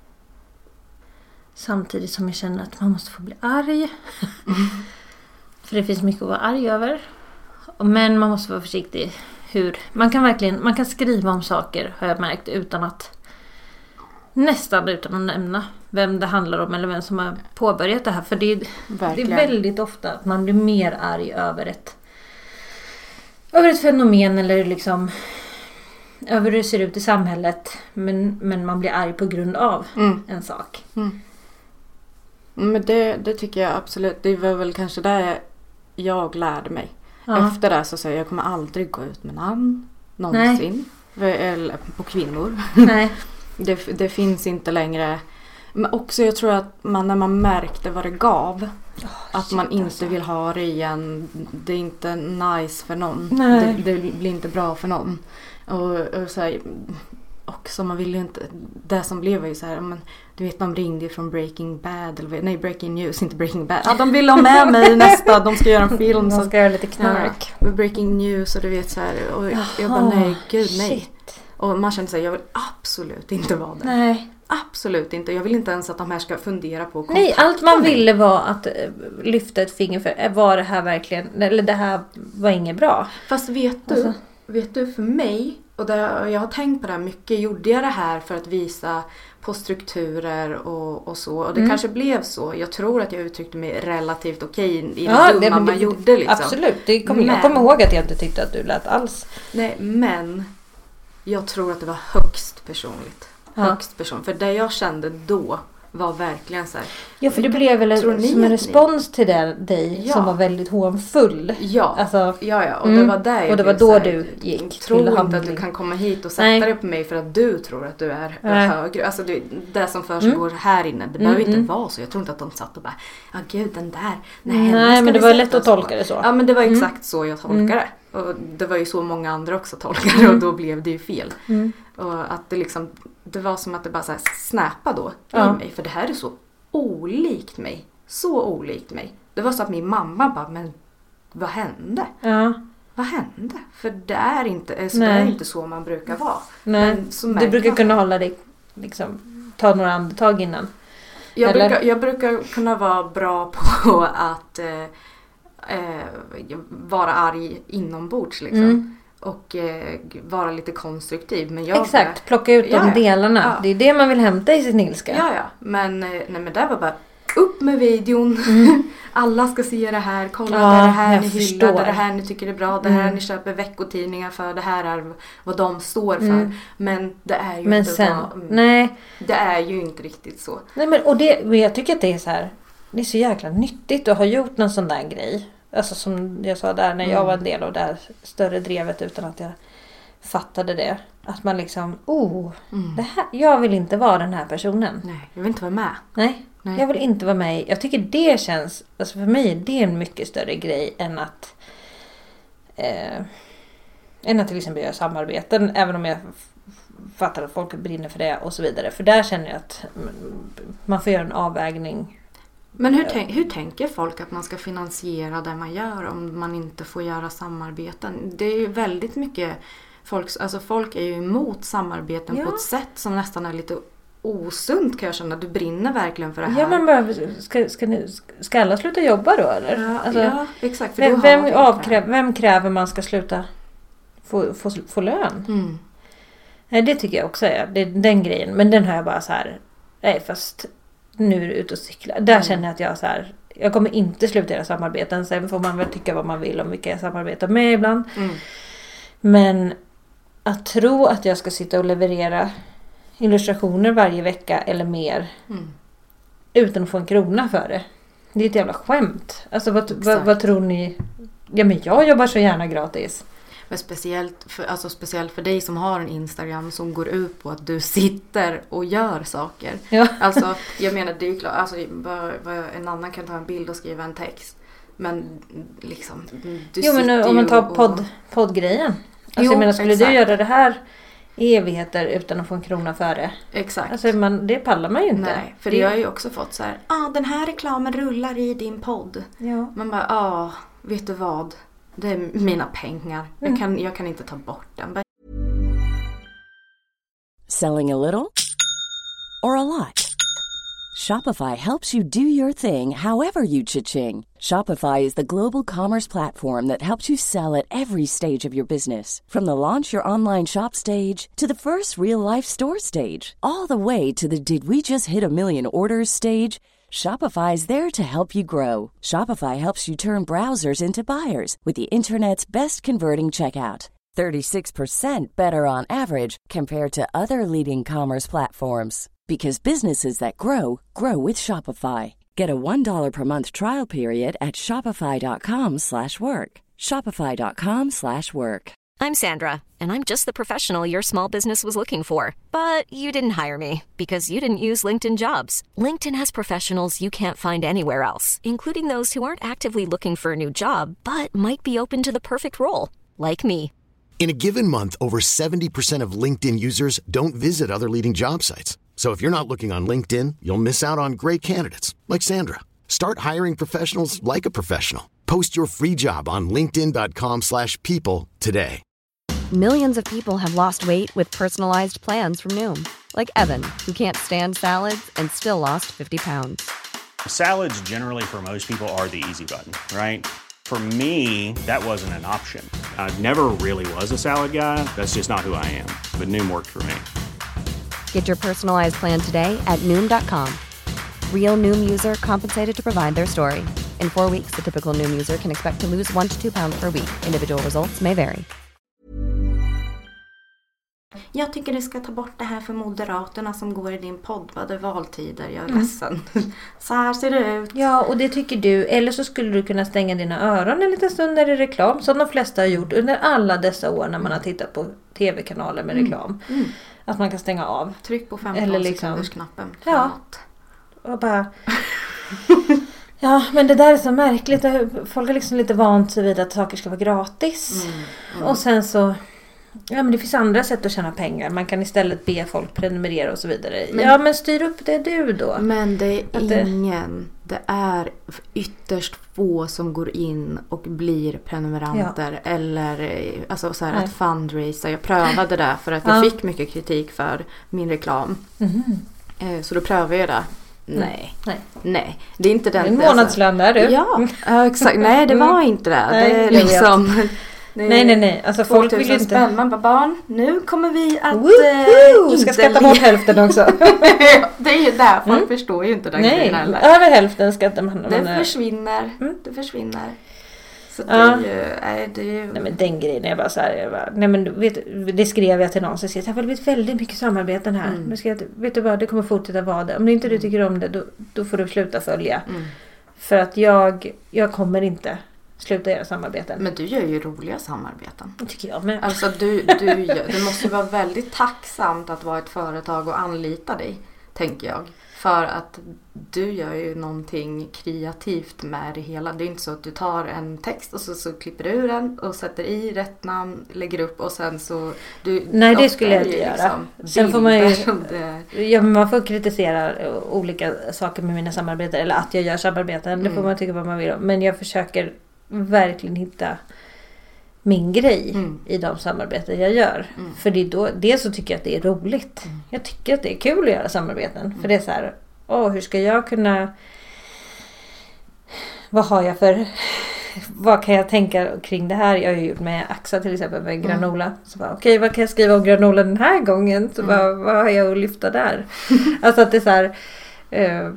Samtidigt som jag känner att man måste få bli arg. Mm. För det finns mycket att vara arg över. Men man måste vara försiktig. Hur? Man kan verkligen, man kan skriva om saker, har jag märkt, utan att nästan utan att nämna vem det handlar om eller vem som har påbörjat det här. För det är, det är väldigt ofta att man blir mer arg över ett över ett fenomen eller liksom över hur det ser ut i samhället. Men, men man blir arg på grund av mm. en sak. Mm. Men det, det tycker jag absolut. Det var väl kanske det jag lärde mig. Ja. Efter det så säger jag, jag kommer aldrig gå ut med namn någonsin. Nej. Eller på kvinnor. Nej. Det, det finns inte längre. Men också jag tror att man när man märkte vad det gav. Oh, att shit, man inte alltså. vill ha det igen. Det är inte nice för någon. Det, det blir inte bra för någon. Och, och så här, också man vill ju inte. Det som blev var ju så här. Men, du vet, de ringde ju från Breaking Bad. Eller, nej, Breaking News, inte Breaking Bad. Ja, de vill ha med mig nästa. De ska göra en film. De ska göra lite knark. Ja, Breaking News och du vet så här. Och jag, jag bara, nej, gud, nej. Shit. Och man känner sig, jag vill absolut inte vara där. Nej. Absolut inte. Jag vill inte ens att de här ska fundera på. Nej, allt man ville var att lyfta ett finger för. Var det här verkligen, eller det här var inget bra. Fast vet du, alltså. vet du för mig, och det, jag har tänkt på det här mycket, gjorde jag det här för att visa på strukturer och, och så. Och det mm. kanske blev så. Jag tror att jag uttryckte mig relativt okej i det ja, dumma det, man gjorde. Liksom. Absolut, det kom, men, jag kommer ihåg att jag inte tyckte att du lät alls. Nej, men jag tror att det var högst personligt. Ja. Högst person. För det jag kände då var verkligen så här. Ja, för det blev väl Tror ni som en att respons till det, dig Ja. som var väldigt hånfull. Ja, Alltså, ja, ja. Och mm. det var där jag Och det var blev då så här, du gick Tro till inte handling. att du kan komma hit och sätta Nej. dig på mig för att du tror att du är Nej. högre. Alltså det, det som försiggår mm. här inne, det behöver Mm, inte mm. vara så. Jag tror inte att de satt och bara, ja gud den där. Nej, Nej, henne ska men det vi var sätta lätt att oss på. tolka det så. Ja, men det var exakt Mm. så jag tolkade det. Och det var ju så många andra också tolkade Mm. och då blev det ju fel. Mm. Och att det liksom, det var som att det bara så här snäpa då Ja. i mig. För det här är så olikt mig. Så olikt mig. Det var så att min mamma bara, men vad hände? Ja. Vad hände? För det är inte, så det är inte så man brukar vara. Nej, Men så du märker brukar man- kunna hålla dig, liksom, ta några andetag innan. Jag eller? brukar, jag brukar kunna vara bra på att eh, eh, vara arg inombords liksom. Mm. Och eh, vara lite konstruktiv. Men jag, Exakt, plocka ut de Ja, ja. delarna. Ja. Det är det man vill hämta i sin ilska. Ja, ja. Men, eh, nej, men det var bara upp med videon. Alla ska se det här. Kolla, Ja, det är det här jag ni förstår. hyllar. Det är det här ni tycker är bra. Det här Mm. ni köper veckotidningar för. Det här är vad de står för. Mm. Men det är ju Men inte sen, vad, nej. det är ju inte riktigt så. Nej men, och det, men jag tycker att det är så här, det är så jäkla nyttigt att ha gjort någon sån där grej. Alltså som jag sa där när jag Mm. var en del av det här större drevet utan att jag fattade det. Att man liksom, oh, Mm. det här, jag vill inte vara den här personen. Nej, jag vill inte vara med. Nej, Nej. jag vill inte vara med. Jag tycker det känns, alltså för mig det är en mycket större grej än att eh, än att till exempel göra samarbeten, även om jag f- fattar att folk brinner för det och så vidare. För där känner jag att mm, man får göra en avvägning. Men hur, tänk, hur tänker folk att man ska finansiera det man gör om man inte får göra samarbeten? Det är ju väldigt mycket folk, alltså folk är ju emot samarbeten Ja. på ett sätt som nästan är lite osunt kan jag känna. Du brinner verkligen för det här. Ja, men bara, ska, ska, ni, ska alla sluta jobba då eller? Ja, Alltså, ja exakt. För vem, du vem, har avkrä, vem kräver man ska sluta få, få, få lön? Mm. Nej, det tycker jag också är. Det är den grejen. Men den har jag bara så här. Nej, fast nu är det ute och cykla. Där Mm. känner jag att jag så här. Jag kommer inte sluta göra samarbeten. Sen får man väl tycka vad man vill om vilka jag samarbetar med ibland. Mm. Men att tro att jag ska sitta och leverera illustrationer varje vecka eller mer Mm. utan att få en krona för det. Det är ett jävla skämt. Alltså vad, vad, vad tror ni? Ja, men jag jobbar så gärna gratis. Men speciellt för, alltså speciellt för dig som har en Instagram som går ut på att du sitter och gör saker. Ja. Alltså, jag menar det är ju klart, alltså, vad, vad, en annan kan ta en bild och skriva en text. Men liksom, du Jo, men sitter om man ju tar och- podd, poddgrejen. Alltså Jo, jag menar, skulle exakt. du göra det här i evigheter utan att få en krona för det? Exakt. Alltså man, det pallar man ju inte. Nej, för det, jag har ju också fått så här, ah, den här reklamen rullar i din podd. Ja. Man bara, ah, vet du vad? Det är mina pengar. Mm. Jag, kan, jag kan inte ta bort den. Bara, Selling a little or a lot? Shopify helps you do your thing however you cha-ching. Shopify is the global commerce platform that helps you sell at every stage of your business. From the launch your online shop stage to the first real-life store stage, all the way to the did we just hit a million orders stage. Shopify is there to help you grow. Shopify helps you turn browsers into buyers with the internet's best converting checkout. thirty-six percent better on average compared to other leading commerce platforms. Because businesses that grow, grow with Shopify. Get a one dollar per month trial period at shopify.com slash work. Shopify.com slash work. I'm Sandra, and I'm just the professional your small business was looking for. But you didn't hire me because you didn't use LinkedIn Jobs. LinkedIn has professionals you can't find anywhere else, including those who aren't actively looking for a new job, but might be open to the perfect role, like me. In a given month, over seventy percent of LinkedIn users don't visit other leading job sites. So if you're not looking on LinkedIn, you'll miss out on great candidates like Sandra. Start hiring professionals like a professional. Post your free job on linkedin.com slash people today. Millions of people have lost weight with personalized plans from Noom. Like Evan, who can't stand salads and still lost fifty pounds. Salads generally for most people are the easy button, right? For me, that wasn't an option. I never really was a salad guy. That's just not who I am. But Noom worked for me. Get your personalized plan today at Noom dot com. Real Noom user compensated to provide their story. In four weeks, the typical Noom user can expect to lose one to two pounds per week. Individual results may vary. Jag tycker du ska ta bort det här för Moderaterna som går i din podd. Vad det är valtider, jag är Mm. ledsen. Så här ser det ut. Ja, och det tycker du. Eller så skulle du kunna stänga dina öron en liten stund när det är reklam. Som de flesta har gjort under alla dessa år när man har tittat på tv-kanaler med reklam. Mm. Att man kan stänga av. Tryck på femton Eller liksom- sekunders knappen. Ja. Och bara... Ja, men det där är så märkligt. Folk har liksom lite vant sig vid att saker ska vara gratis. Mm, mm. Och sen så... Ja, men det finns andra sätt att tjäna pengar. Man kan istället be folk prenumerera och så vidare. Men- ja, men styr upp det du då. Men det är Att det- ingen, det är ytterst få som går in och blir prenumeranter eller eh, alltså så här Nej. att fundraisa. Jag prövade det för att jag Ja. fick mycket kritik för min reklam. Mhm. Eh, Så då prövade jag det. Nej, Nej. nej. Det är inte den. En månadslön där du. Ja, ja, exakt. Nej, det var inte det. Nej, det är jag vet. liksom... det är Nej, nej, nej. Alltså folk vill ju inte... spänn. Man bara, barn, nu kommer vi att... Woho! eh, Ska inte skatta le- bort hälften också. Det är ju där. Folk Mm. förstår ju inte den Nej, grejen heller. över hälften skattar man. Det man försvinner. Mm. Det försvinner. Så det Ja. är ju... Nej, det är ju... Nej, men den grejen är bara så här. Jag bara, nej, men du vet, det skrev jag till någon. Så jag säger, det har blivit väldigt mycket samarbeten här. Mm. Men skrev jag, vet du vad, det kommer fortsätta vara det. Om inte du tycker om det, då, då får du sluta följa. Mm. För att jag, jag kommer inte sluta göra samarbeten. Men du gör ju roliga samarbeten. Det tycker jag med. Alltså du, du, gör, det måste ju vara väldigt tacksamt att vara ett företag och anlita dig, tänker jag. För att du gör ju någonting kreativt med det hela. Det är inte så att du tar en text och så, så klipper du ur den och sätter i rätt namn, lägger upp och sen så... Du, Nej, det ofta skulle jag är det inte ju göra. liksom Sen får man ju- bilder som det- Ja, men man får kritisera olika saker med mina samarbeten. Eller att jag gör samarbeten. Det får Mm. man tycka vad man vill om. Men jag försöker verkligen hitta min grej Mm. i de samarbeten jag gör. Mm. För det är då, dels så tycker jag att det är roligt. Mm. Jag tycker att det är kul att göra samarbeten. För det är så här, åh, hur ska jag kunna... Vad har jag för... Vad kan jag tänka kring det här? Jag har ju gjort med Axa till exempel med granola. Så bara, okej, vad kan jag skriva om granola den här gången? Så Mm. bara, vad har jag att lyfta där? Alltså att det är så här... Eh,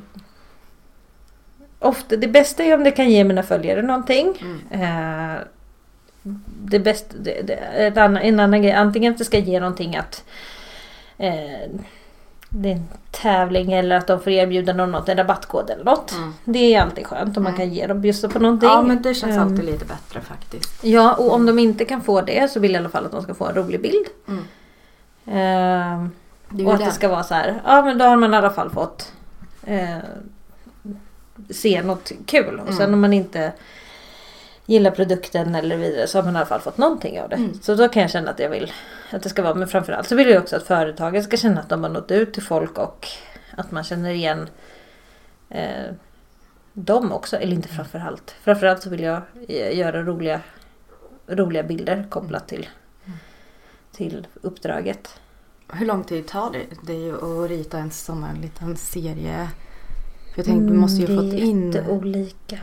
ofta, det bästa är om det kan ge mina följare någonting. Mm. Eh, det bästa, det, det, ett annan, en annan grej, antingen att det ska ge någonting att eh, det är en tävling eller att de får erbjuda någon något, en rabattkod eller något. Mm. Det är alltid skönt om man Mm. kan ge dem bjussa på någonting. Ja, men det känns Ehm, alltid lite bättre faktiskt. Ja, och om de inte kan få det så vill jag i alla fall att de ska få en rolig bild. Mm. Ehm, Det är ju och att det. det ska vara så här, ja men då har man i alla fall fått eh, se något kul. Och sen Mm. om man inte gillar produkten eller vidare så har man i alla fall fått någonting av det. Mm. Så då kan jag känna att jag vill att det ska vara, men framförallt så vill jag också att företagen ska känna att de har nått ut till folk och att man känner igen eh, dem också, eller inte framförallt. Framförallt så vill jag eh, göra roliga, roliga bilder kopplat till, till uppdraget. Hur lång tid tar det, det är ju att rita en sån här liten serie? För jag tänkte, du måste ju Mm, fått det är in... jätteolika.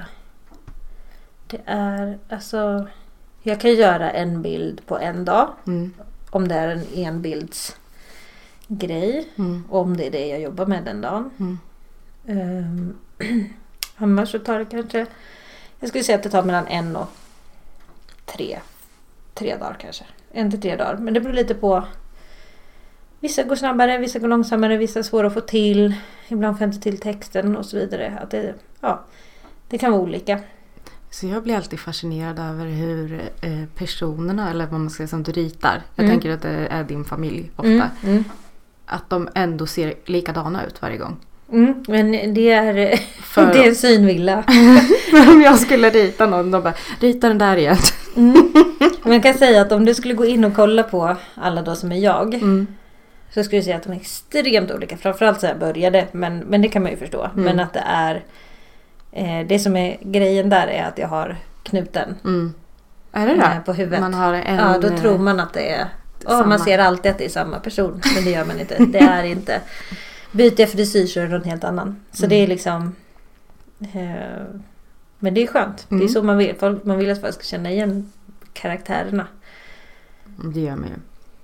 Det är, alltså... Jag kan göra en bild på en dag. Mm. Om det är en enbilds grej. Mm. Om det är det jag jobbar med den dagen. Mm. Um, annars så tar det kanske... Jag skulle säga att det tar mellan en och tre. Tre dagar kanske. En till tre dagar. Men det beror lite på... Vissa går snabbare, vissa går långsammare, vissa är svåra att få till. Ibland får jag inte till texten och så vidare. Att det, ja, det kan vara olika. Så jag blir alltid fascinerad över hur eh, personerna, eller vad man ska säga, som du ritar. Jag Mm. tänker att det är din familj ofta. Mm, mm. Att de ändå ser likadana ut varje gång. Mm, men det är, För- det är en synvilla. Om jag skulle rita någon, de bara, rita den där igen. Mm. Man kan säga att om du skulle gå in och kolla på alla då som är jag. Mm. Så skulle jag säga att de är extremt olika. Framförallt så jag började. Men, men det kan man ju förstå. Mm. Men att det är... Eh, det som är grejen där är att jag har knuten. Mm. Är det det? eh, på huvudet. Man har en... Ja, då tror man att det är... Ja, samma. man ser alltid att det är samma person. Men det gör man inte. Det är inte... Byter jag frisyr så är det någon helt annan. Så Mm. det är liksom... Eh, men det är skönt. Det är Mm. så man vill. Folk- Man vill att folk ska känna igen karaktärerna. Det gör man ju.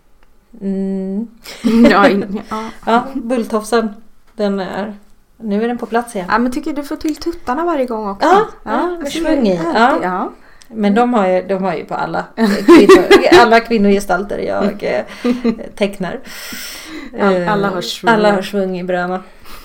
Mm. ja, in, ja. Ja, bulltofsen. Den är... Nu är den på plats igen. ja, men tycker du får till tuttarna varje gång också. Ja, ja, med så svung i. alltid, Ja. ja. Men de har ju, de har ju på alla kvinnor, alla kvinnogestalter jag eh, tecknar. All, alla har svung. Alla har svung i bröna.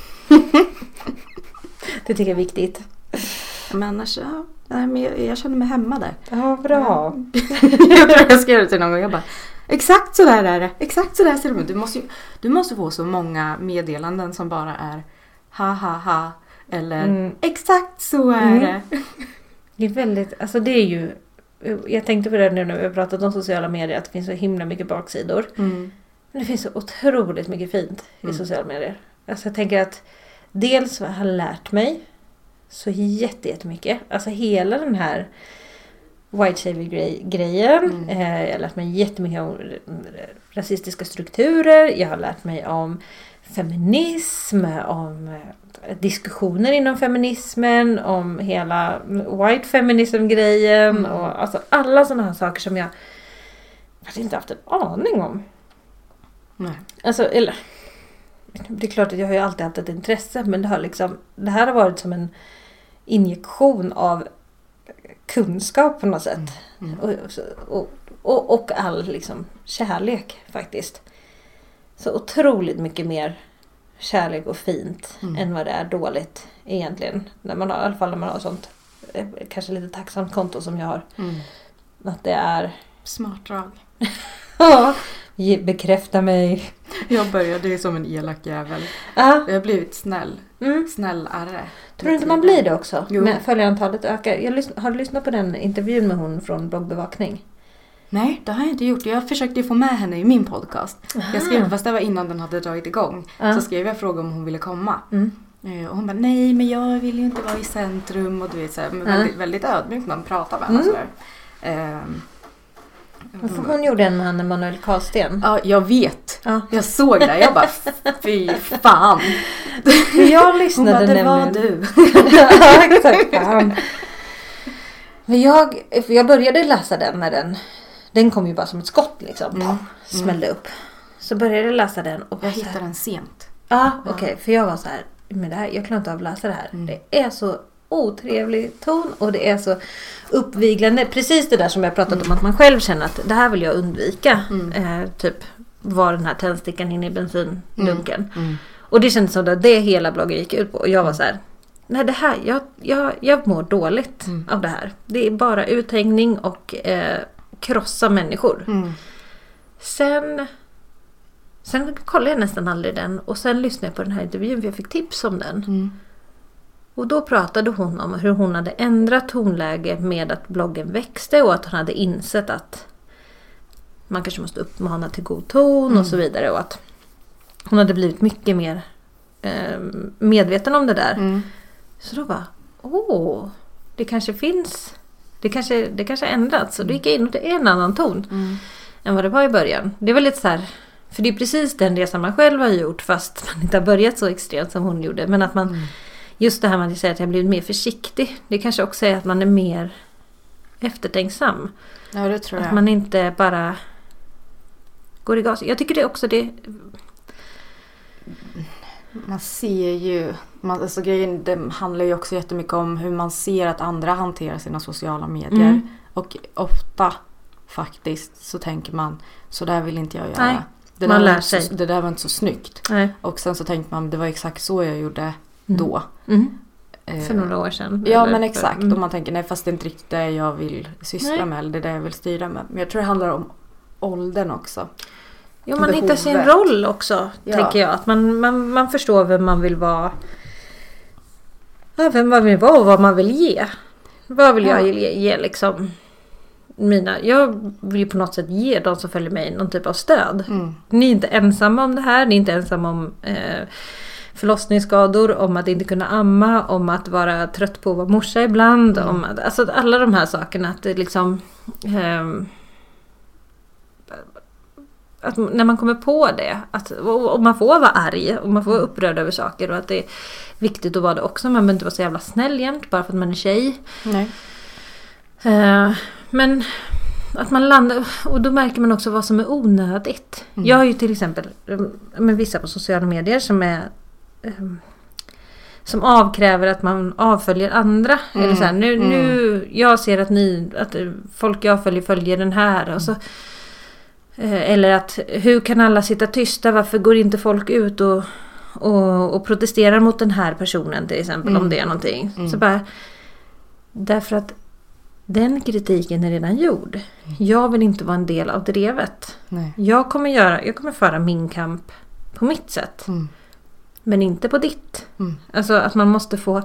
Det tycker jag är viktigt. Men annars, ja, nej, men jag, jag känner mig hemma där. Ja, bra. Jag tror jag skrev det till någon gång. Jag bara, exakt så där är det. Exakt så där ser det ut. Du måste ju, du måste få så många meddelanden som bara är ha ha ha. Eller mm. exakt så är mm. det. Det är väldigt, alltså det är ju, jag tänkte på det nu när vi har pratat om sociala medier, att det finns så himla mycket baksidor. Mm. Men det finns så otroligt mycket fint i mm. sociala medier. Alltså jag tänker att dels har jag lärt mig så jättemycket. Alltså hela den här white savior-grejen. Mm. Eh, jag har lärt mig jättemycket om rasistiska strukturer. Jag har lärt mig om feminism, om diskussioner inom feminismen, om hela white feminism-grejen mm. och alltså alla sådana här saker som jag faktiskt inte haft en aning om. Nej. Alltså, eller det är klart att jag har ju alltid haft ett intresse, men det har liksom, det här har varit som en injektion av kunskap på något sätt. Mm. Mm. Och, och, och, och all liksom kärlek faktiskt. Så otroligt mycket mer kärlek och fint mm. än vad det är dåligt egentligen. När man har, i alla fall när man har sånt kanske lite tacksamt konto som jag har. Mm. Att det är smart drag. Ja, bekräfta mig. Jag började som en elak jävel. Uh-huh. Jag har blivit snäll. Mm. Snällare. Tror du inte man blir det också? Jo. När följarantalet ökar. Jag lyssn- har du lyssnat på den intervjun med hon från bloggbevakning? Nej, det har jag inte gjort. Jag försökte få med henne i min podcast. Aha. Jag skrev, fast det var innan den hade dragit igång. Uh-huh. Så skrev jag fråga om hon ville komma. Mm. Och hon bara, nej men jag vill ju inte vara i centrum. Och du vet så här, men uh-huh. väldigt, väldigt ödmjukt när man pratar med henne. Mm. Um, För hon gjorde en med han Emanuel Karlsten. Ja, jag vet. Ja. Jag såg det. Jag bara, fy fan. Jag lyssnade hon bara, det nämligen. var du. Ja, exakt. Fan. Men jag, för jag började läsa den när den, den kom ju bara som ett skott liksom. Mm. Smällde upp. Så började jag läsa den. Och jag hittade den sent. Ja, okej. Okay, för jag var så här, men det här, jag klarar inte av att läsa det här. Mm. Det är så otrevlig ton och det är så uppviglande. Precis det där som jag pratat mm. om, att man själv känner att det här vill jag undvika. Mm. Eh, typ var den här tändstickan in i bensindunken. Mm. Mm. Och det kändes som att det hela bloggen gick ut på. Och jag var så här, nej det här, jag, jag, jag mår dåligt mm. av det här. Det är bara uthängning och eh, krossa människor. Mm. Sen sen kollade jag nästan aldrig den. Och sen lyssnade jag på den här intervjun för jag fick tips om den. Mm. Och då pratade hon om hur hon hade ändrat tonläge med att bloggen växte och att hon hade insett att man kanske måste uppmana till god ton mm. och så vidare. Och att hon hade blivit mycket mer eh, medveten om det där. Mm. Så då bara, åh, det kanske finns, det kanske, det kanske ändrats. Så då gick jag in och det är en annan ton mm. än vad det var i början. Det är väl lite så här, för det är precis den resan man själv har gjort fast man inte har börjat så extremt som hon gjorde. Men att man... Mm. Just det här man säger att jag blivit mer försiktig. Det kanske också är att man är mer eftertänksam. Ja, det tror jag. Att man inte bara går i gas. Jag tycker det också det... Man ser ju... Man, alltså grejen, det handlar ju också jättemycket om hur man ser att andra hanterar sina sociala medier. Mm. Och ofta faktiskt så tänker man, så där vill inte jag göra. Nej, det, man där lär sig. Så, det där var inte så snyggt. Nej. Och sen så tänkte man, det var exakt så jag gjorde då. Mm. För några år sedan. Ja, eller? Men exakt. Mm. Och man tänker, nej fast det är inte riktigt det jag vill syssla nej. med. Eller det är det jag vill styra med. Men jag tror det handlar om åldern också. Jo, man hittar sin roll också, ja. tänker jag. Att man, man, man förstår vem man vill vara. Ja, vem man vill vara och vad man vill ge. Vad vill ja. jag ge, ge liksom mina... Jag vill ju på något sätt ge de som följer mig någon typ av stöd. Mm. Ni är inte ensamma om det här. Ni är inte ensamma om... Eh, förlossningsskador, om att inte kunna amma, om att vara trött på att vara morsa ibland, mm. om att, alltså alla de här sakerna att det liksom eh, att när man kommer på det att, och, och man får vara arg och man får vara upprörd över saker och att det är viktigt att vara det också, man behöver inte vara så jävla snäll jämt bara för att man är tjej. Nej. Eh, men att man landar, och då märker man också vad som är onödigt. Mm. Jag har ju till exempel med vissa på sociala medier som är som avkräver att man avföljer andra. Mm. Eller så här, nu, mm. nu, jag ser att ni, att folk jag följer följer den här. Och så, eh, eller att, hur kan alla sitta tysta? Varför går inte folk ut och, och, och protesterar mot den här personen till exempel, mm. om det är någonting. Mm. Så bara, därför att den kritiken är redan gjord. Mm. Jag vill inte vara en del av drevet. Nej. Jag kommer göra, jag kommer föra min kamp på mitt sätt. Mm. Men inte på ditt. Mm. Alltså att man måste få...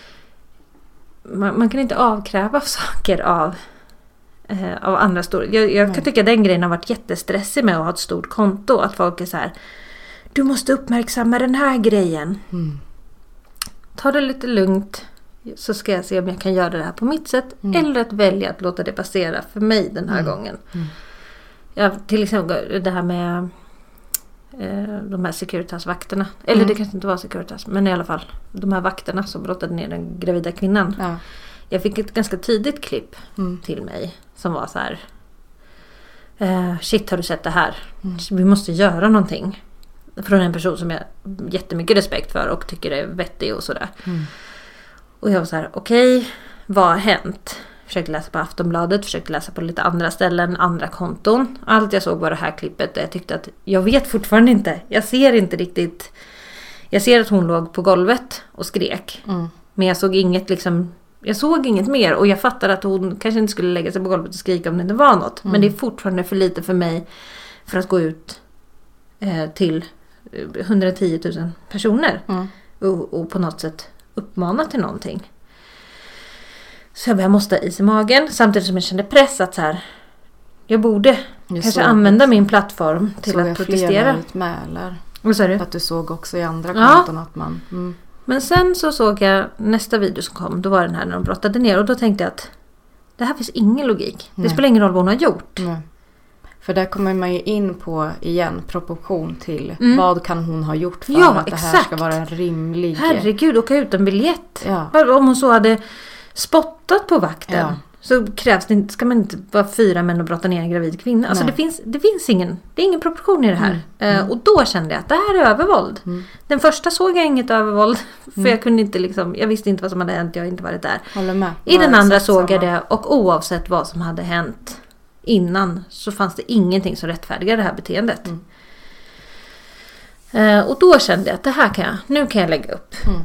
Man, man kan inte avkräva saker av, eh, av andra stora... Jag, jag kan tycka att den grejen har varit jättestressig med att ha ett stort konto. Att folk är så här... Du måste uppmärksamma den här grejen. Mm. Ta det lite lugnt. Så ska jag se om jag kan göra det här på mitt sätt. Mm. Eller att välja att låta det passera för mig den här mm. gången. Mm. Ja, till exempel det här med... de här Securitas-vakterna. Eller mm. det kanske inte var Securitas, men i alla fall de här vakterna som brottade ner den gravida kvinnan. Ja. Jag fick ett ganska tidigt klipp mm. till mig som var så här: eh, shit, har du sett det här? Mm. Vi måste göra någonting. Från en person som jag har jättemycket respekt för och tycker är vettig och sådär. Mm. Och jag var så här: okej, okay, vad har hänt? Försökte läsa på Aftonbladet, försökte läsa på lite andra ställen, andra konton. Allt jag såg var det här klippet där jag tyckte att jag vet fortfarande inte. Jag ser inte riktigt. Jag ser att hon låg på golvet och skrek. Mm. Men jag såg inget liksom, jag såg inget mer. Och jag fattade att hon kanske inte skulle lägga sig på golvet och skrika om det inte var något. Mm. Men det är fortfarande för lite för mig för att gå ut eh, till hundratio tusen personer. Mm. Och, och på något sätt uppmana till någonting. Så jag måste ha is i magen. Samtidigt som jag kände press att så här, jag borde jag kanske använda att, min plattform till att protestera. Vad sa du? Att du såg också i andra konton ja. Att man... Mm. Men sen så såg jag nästa video som kom. Då var den här när de brottade ner. Och då tänkte jag att det här finns ingen logik. Nej. Det spelar ingen roll vad hon har gjort. Nej. För där kommer man ju in på igen proportion till mm. vad kan hon ha gjort för ja, att exakt. Det här ska vara en rimlig... Herregud, åka ut en biljett. Ja. Om hon så hade... spottat på vakten ja. Så krävs det inte, ska man inte vara fyra män och brotta ner en gravid kvinna. Alltså det finns, det finns ingen, det är ingen proportion i det här. Mm. Uh, och då kände jag att det här är övervåld. Mm. Den första såg jag inget övervåld. För mm. jag kunde inte liksom, jag visste inte vad som hade hänt, jag har inte varit där. Håller med. I den andra såg jag det, och oavsett vad som hade hänt innan så fanns det ingenting som rättfärdigade det här beteendet. Mm. Uh, och då kände jag att det här kan jag, nu kan jag lägga upp. Mm.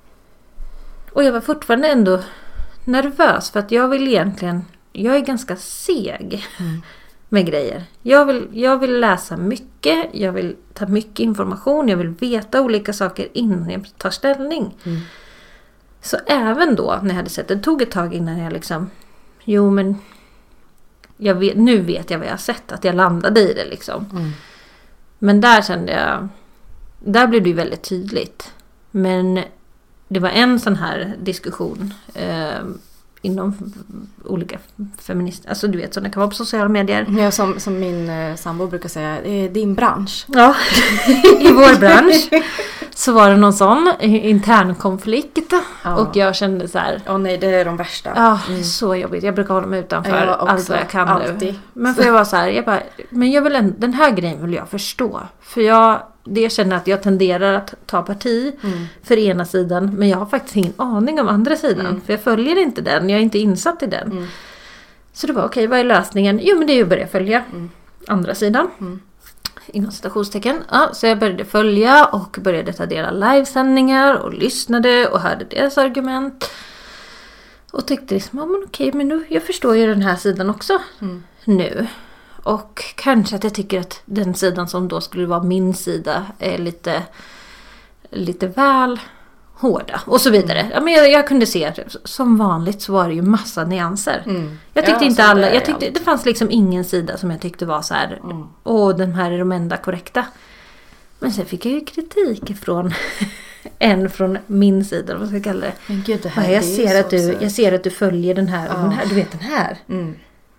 Och jag var fortfarande ändå nervös för att jag vill egentligen, jag är ganska seg mm. med grejer. Jag vill, jag vill läsa mycket, jag vill ta mycket information, jag vill veta olika saker innan jag tar ställning. Mm. Så även då när jag hade sett det, tog ett tag innan jag liksom, jo men jag vet, nu vet jag vad jag har sett, att jag landade i det liksom. Mm. Men där kände jag, där blev det ju väldigt tydligt. Men det var en sån här diskussion eh, inom olika feminister. Alltså du vet, så det kan vara på sociala medier. Ja, som, som min eh, sambo brukar säga, det är din bransch. Ja, i vår bransch så var det någon sån intern konflikt. Ja. Och jag kände så här. Åh oh, nej, det är de värsta. Ja, mm. så jobbigt. Jag brukar hålla mig utanför allt vad jag kan alltid. Nu. Men för jag var så här, jag bara, men jag vill en, den här grejen vill jag förstå. För jag, det jag känner att jag tenderar att ta parti mm. för ena sidan. Men jag har faktiskt ingen aning om andra sidan. Mm. För jag följer inte den, jag är inte insatt i den. Mm. Så det var okej, okay, vad är lösningen? Jo, men det är ju att börja följa mm. andra sidan. Mm. Inom citationstecken. Ja, så jag började följa och började ta del av livesändningar och lyssnade och hörde deras argument. Och tyckte liksom, ja men okej, men nu, jag förstår ju den här sidan också mm. nu. Och kanske att jag tycker att den sidan som då skulle vara min sida är lite, lite väl hårda och så vidare. Ja, men jag, jag kunde se att som vanligt så var det ju massa nyanser. Mm. Jag tyckte ja, inte alla, det, jag tyckte, det fanns liksom ingen sida som jag tyckte var så här, mm. åh den här är de enda korrekta. Men sen fick jag ju kritik från en från min sida, vad ska jag kalla det? Men gud, det här jag, ser att du, jag ser att du följer den här, och ja. den här, du vet den här. Mm.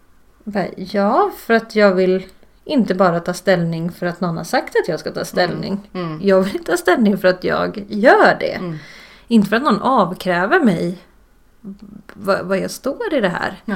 Ja, för att jag vill inte bara ta ställning för att någon har sagt att jag ska ta ställning. Mm. Mm. Jag vill ta ställning för att jag gör det. Mm. Inte för att någon avkräver mig vad, vad jag står i det här. Ja.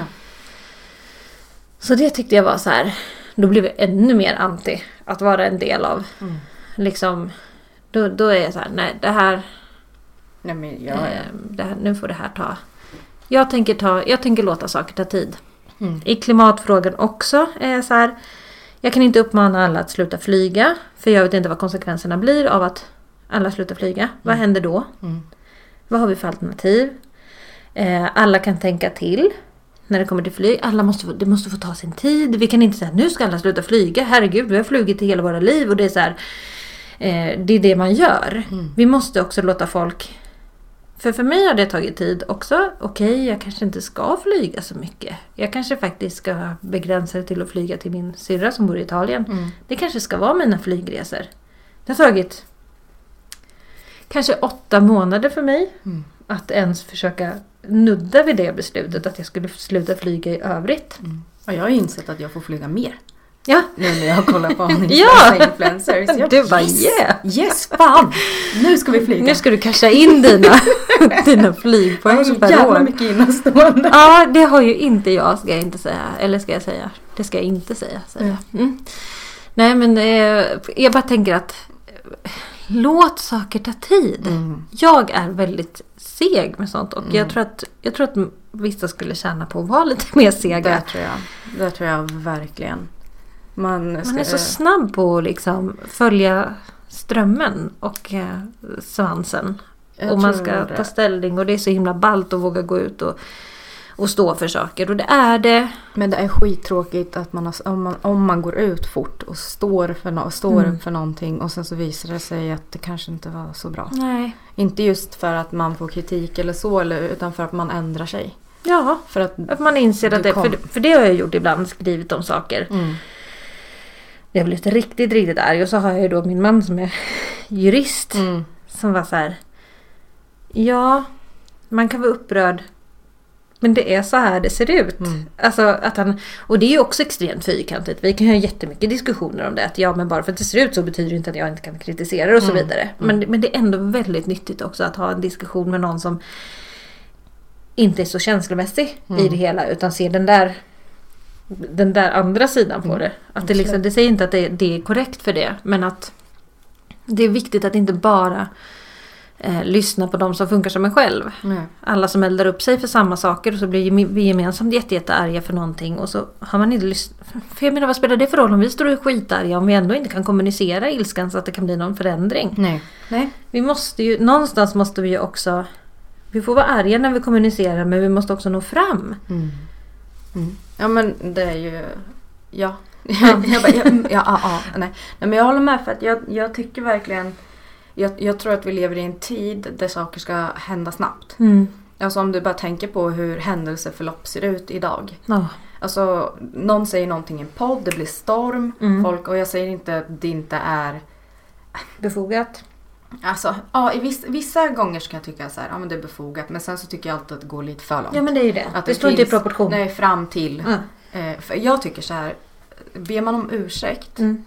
Så det tyckte jag var så här. Då blev jag ännu mer anti att vara en del av. Mm. Liksom, då, då är jag så här, nej det här... Nej, men jag, eh, det här, nu får det här ta. Jag tänker, ta, jag tänker låta saker ta tid. Mm. I klimatfrågan också är jag så här. Jag kan inte uppmana alla att sluta flyga. För jag vet inte vad konsekvenserna blir av att alla slutar flyga. Mm. Vad händer då? Mm. Vad har vi för alternativ? Eh, alla kan tänka till. När det kommer till flyg. Alla måste få, det måste få ta sin tid. Vi kan inte säga nu ska alla sluta flyga. Herregud, vi har flugit i hela våra liv. Och det är så här. Eh, det är det man gör. Mm. Vi måste också låta folk. För för mig har det tagit tid också. Okej, okay, jag kanske inte ska flyga så mycket. Jag kanske faktiskt ska begränsa det till att flyga till min syrra som bor i Italien. Mm. Det kanske ska vara mina flygresor. Det har tagit kanske åtta månader för mig. Mm. Att ens försöka nudda vid det beslutet. Att jag skulle sluta flyga i övrigt. Mm. Och jag har insett att jag får flyga mer. Ja. Nu när jag kollar på ja. influencers. Jag, du bara yes, yeah. yes, fan. Nu ska vi flyga. Nu ska du casha in dina, dina flygpoäng per år. Jag har så jävla mycket innanstående. Ja, det har ju inte jag, ska jag inte säga. Eller ska jag säga? Det ska jag inte säga. säga. Mm. Nej, men eh, jag bara tänker att låt saker ta tid. Mm. Jag är väldigt seg med sånt. Och mm. jag, tror att, jag tror att vissa skulle tjäna på att vara lite mer sega. Det tror jag. Det tror jag verkligen. Man, ska... Man är så snabb på att liksom följa strömmen och eh, svansen. Jag och man ska det. ta ställning. Och det är så himla ballt att våga gå ut och, och stå för saker. Och det är det. Men det är skittråkigt att man, har, om, man, om man går ut fort och står, för, no, står mm. upp för någonting. Och sen så visar det sig att det kanske inte var så bra. Nej. Inte just för att man får kritik eller så. Eller, utan för att man ändrar sig. Ja, för att, att man inser att det. För, för det har jag gjort ibland. Skrivit om saker. Mm. Jag blev riktigt, riktigt arg. Och så har jag ju då min man som är jurist. Mm. Som var så här. Ja, man kan vara upprörd. Men det är så här det ser ut. Mm. Alltså att han, och det är ju också extremt fyrkantigt. Vi kan ha jättemycket diskussioner om det. Att ja, men bara för att det ser ut så betyder det inte att jag inte kan kritisera det och så mm. vidare. Men, men det är ändå väldigt nyttigt också att ha en diskussion med någon som inte är så känslomässig mm. i det hela. Utan ser den där... den där andra sidan på det. Att det, liksom, det säger inte att det, det är korrekt för det. Men att det är viktigt att inte bara eh, lyssna på de som funkar som en själv. Mm. Alla som eldar upp sig för samma saker. Och så blir vi gemensamt jätte, jätte arga för någonting. Och så har man inte lyssnat. För jag menar, vad spelar det för roll om vi står och skitarga. Om vi ändå inte kan kommunicera ilskan så att det kan bli någon förändring. Nej. Nej. Vi måste ju, någonstans måste vi ju också. Vi får vara arga när vi kommunicerar. Men vi måste också nå fram. Mm. Mm. Ja, men det är ju ja. jag, jag, bara, jag, ja, ja, ja nej. nej men jag håller med, för att jag, jag tycker verkligen jag, jag tror att vi lever i en tid där saker ska hända snabbt. Mm. Alltså om du bara tänker på hur händelseförlopp ser ut idag. Oh. Alltså någon säger någonting i en podd, det blir storm, mm. folk, och jag säger inte att det inte är befogat. Alltså, ja, i vissa, vissa gånger ska jag tycka så här, ja men det är befogat, men sen så tycker jag alltid att det går lite för långt. Ja, men det är ju det. Att det, det står finns, inte i proportion. Nej, fram till. Mm. Eh, för jag tycker så här, ber man om ursäkt, mm.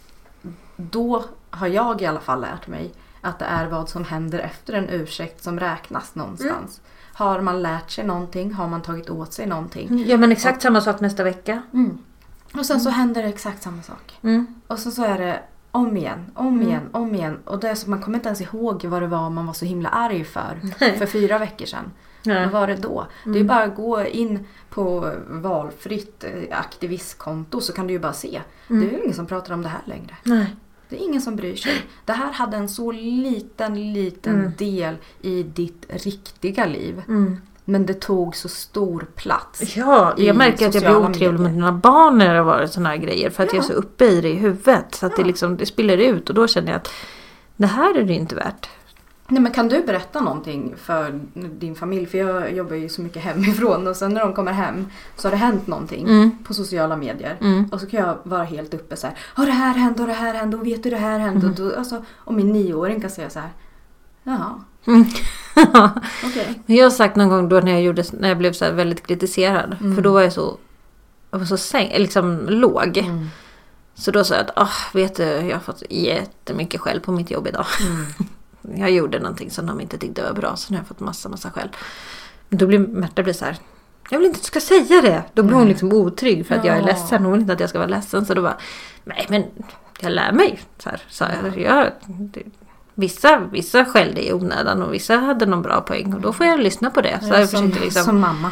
då har jag i alla fall lärt mig att det är vad som händer efter en ursäkt som räknas någonstans. Mm. Har man lärt sig någonting, har man tagit åt sig någonting. Ja, men exakt och, samma sak nästa vecka. Mm. Och sen mm. så händer det exakt samma sak. Mm. Och så, så är det om igen, om mm. igen, om igen. Och det är så, man kommer inte ens ihåg vad det var man var så himla arg för. Nej. För fyra veckor sedan. Nej. Vad var det då? Mm. Det är bara att gå in på valfritt aktivistkonto, så kan du ju bara se. Mm. Det är ju ingen som pratar om det här längre. Nej. Det är ingen som bryr sig. Det här hade en så liten, liten mm. del i ditt riktiga liv. Mm. Men det tog så stor plats. Ja, jag märker att jag blir otrevlig med mina barn när det var såna här grejer. För att ja. jag är så uppe i det i huvudet. Så att ja. det, liksom, det spiller ut. Och då känner jag att det här är det inte värt. Nej, men kan du berätta någonting för din familj? För jag jobbar ju så mycket hemifrån. Och sen när de kommer hem så har det hänt någonting mm. på sociala medier. Mm. Och så kan jag vara helt uppe så här. Har det här hänt och det här hänt och vet du det här hänt? Mm. Och, då, alltså, och min nioåring kan säga så här. Jaha. Mm. Okay. Jag har sagt någon gång då när jag, gjorde, när jag blev så här väldigt kritiserad. Mm. För då var jag så, jag var så säng, liksom låg. Mm. Så då sa jag att, oh, vet du, jag har fått jättemycket skäll på mitt jobb idag. Mm. Jag gjorde någonting som de inte tyckte var bra. Så nu har jag fått massa, massa skäll. Men då blir Märta blir så här, jag vill inte att du ska säga det. Då blir hon liksom otrygg för att ja. jag är ledsen. Hon vill inte att jag ska vara ledsen. Så då bara, nej men jag lär mig. Så här, så här, jag, det, Vissa, vissa skällde i onödan och vissa hade någon bra poäng. Och då får jag lyssna på det. Så ja, jag som, liksom... som mamma.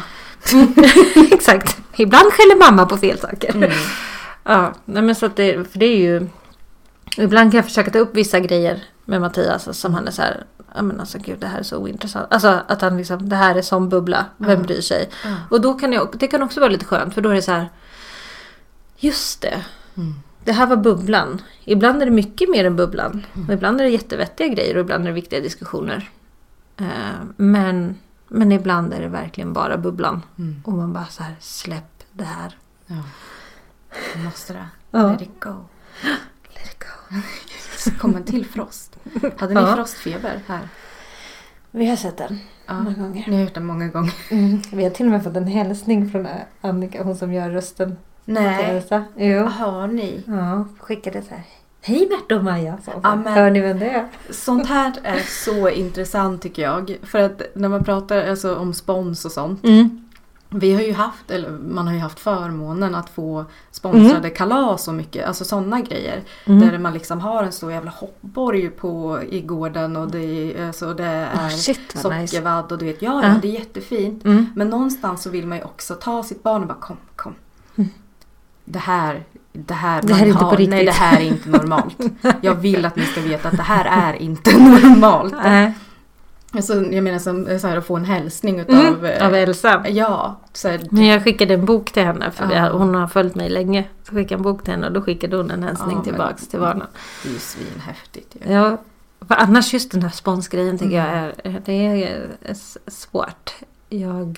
Exakt. Ibland skäller mamma på fel saker. Mm. Ja, nej men så att det, för det är ju... Ibland kan jag försöka ta upp vissa grejer med Mattias. Som han är så här... Ja men alltså gud, det här är så ointressant. Alltså att han liksom... Det här är som bubbla. Vem mm. bryr sig? Mm. Och då kan jag... Det kan också vara lite skönt. För då är det så här... Just det. Mm. Det här var bubblan. Ibland är det mycket mer än bubblan. Mm. Och ibland är det jättevettiga grejer och ibland är det viktiga diskussioner. Uh, men, men ibland är det verkligen bara bubblan. Mm. Och man bara så här, släpp det här. Ja. Du måste det. Ja. Let it go. Let it go. Så kom en till frost. Hade ni ja. frostfeber här? Vi har sett den ja. många gånger. Ni har gjort den många gånger. Mm. Vi har till och med fått en hälsning från Annika, hon som gör rösten. Nej. Jo. Har ni? Ja, skickade så här. Hej Märta och Maja. Så. Ja, men hör ni vem det är? Sånt här är så intressant tycker jag. För att när man pratar alltså, om spons och sånt. Mm. Vi har ju haft, eller man har ju haft förmånen att få sponsrade mm. kalas och mycket. Alltså sådana grejer. Mm. Där man liksom har en stor jävla hoppborg på, i gården. Och det, alltså, det är oh, shit, sockervadd nice. Och du vet, ja, ja, det är jättefint. Mm. Men någonstans så vill man ju också ta sitt barn och bara kom, kom. Mm. Det här, det här, det här är inte har, på riktigt. Nej, det här är inte normalt. Jag vill att ni ska veta att det här är inte normalt. Nej. Alltså, jag menar som så här, att få en hälsning utav, mm, av Elsa. Ja. Så här, men jag skickade en bok till henne för ja. hon har följt mig länge. Så skickade en bok till henne och då skickade hon en hälsning ja, tillbaks men, till barnen. Det är ju svinhäftigt. Ja. ja, för annars just den här sponsgrejen tycker mm. jag är, det är, är svårt. Jag,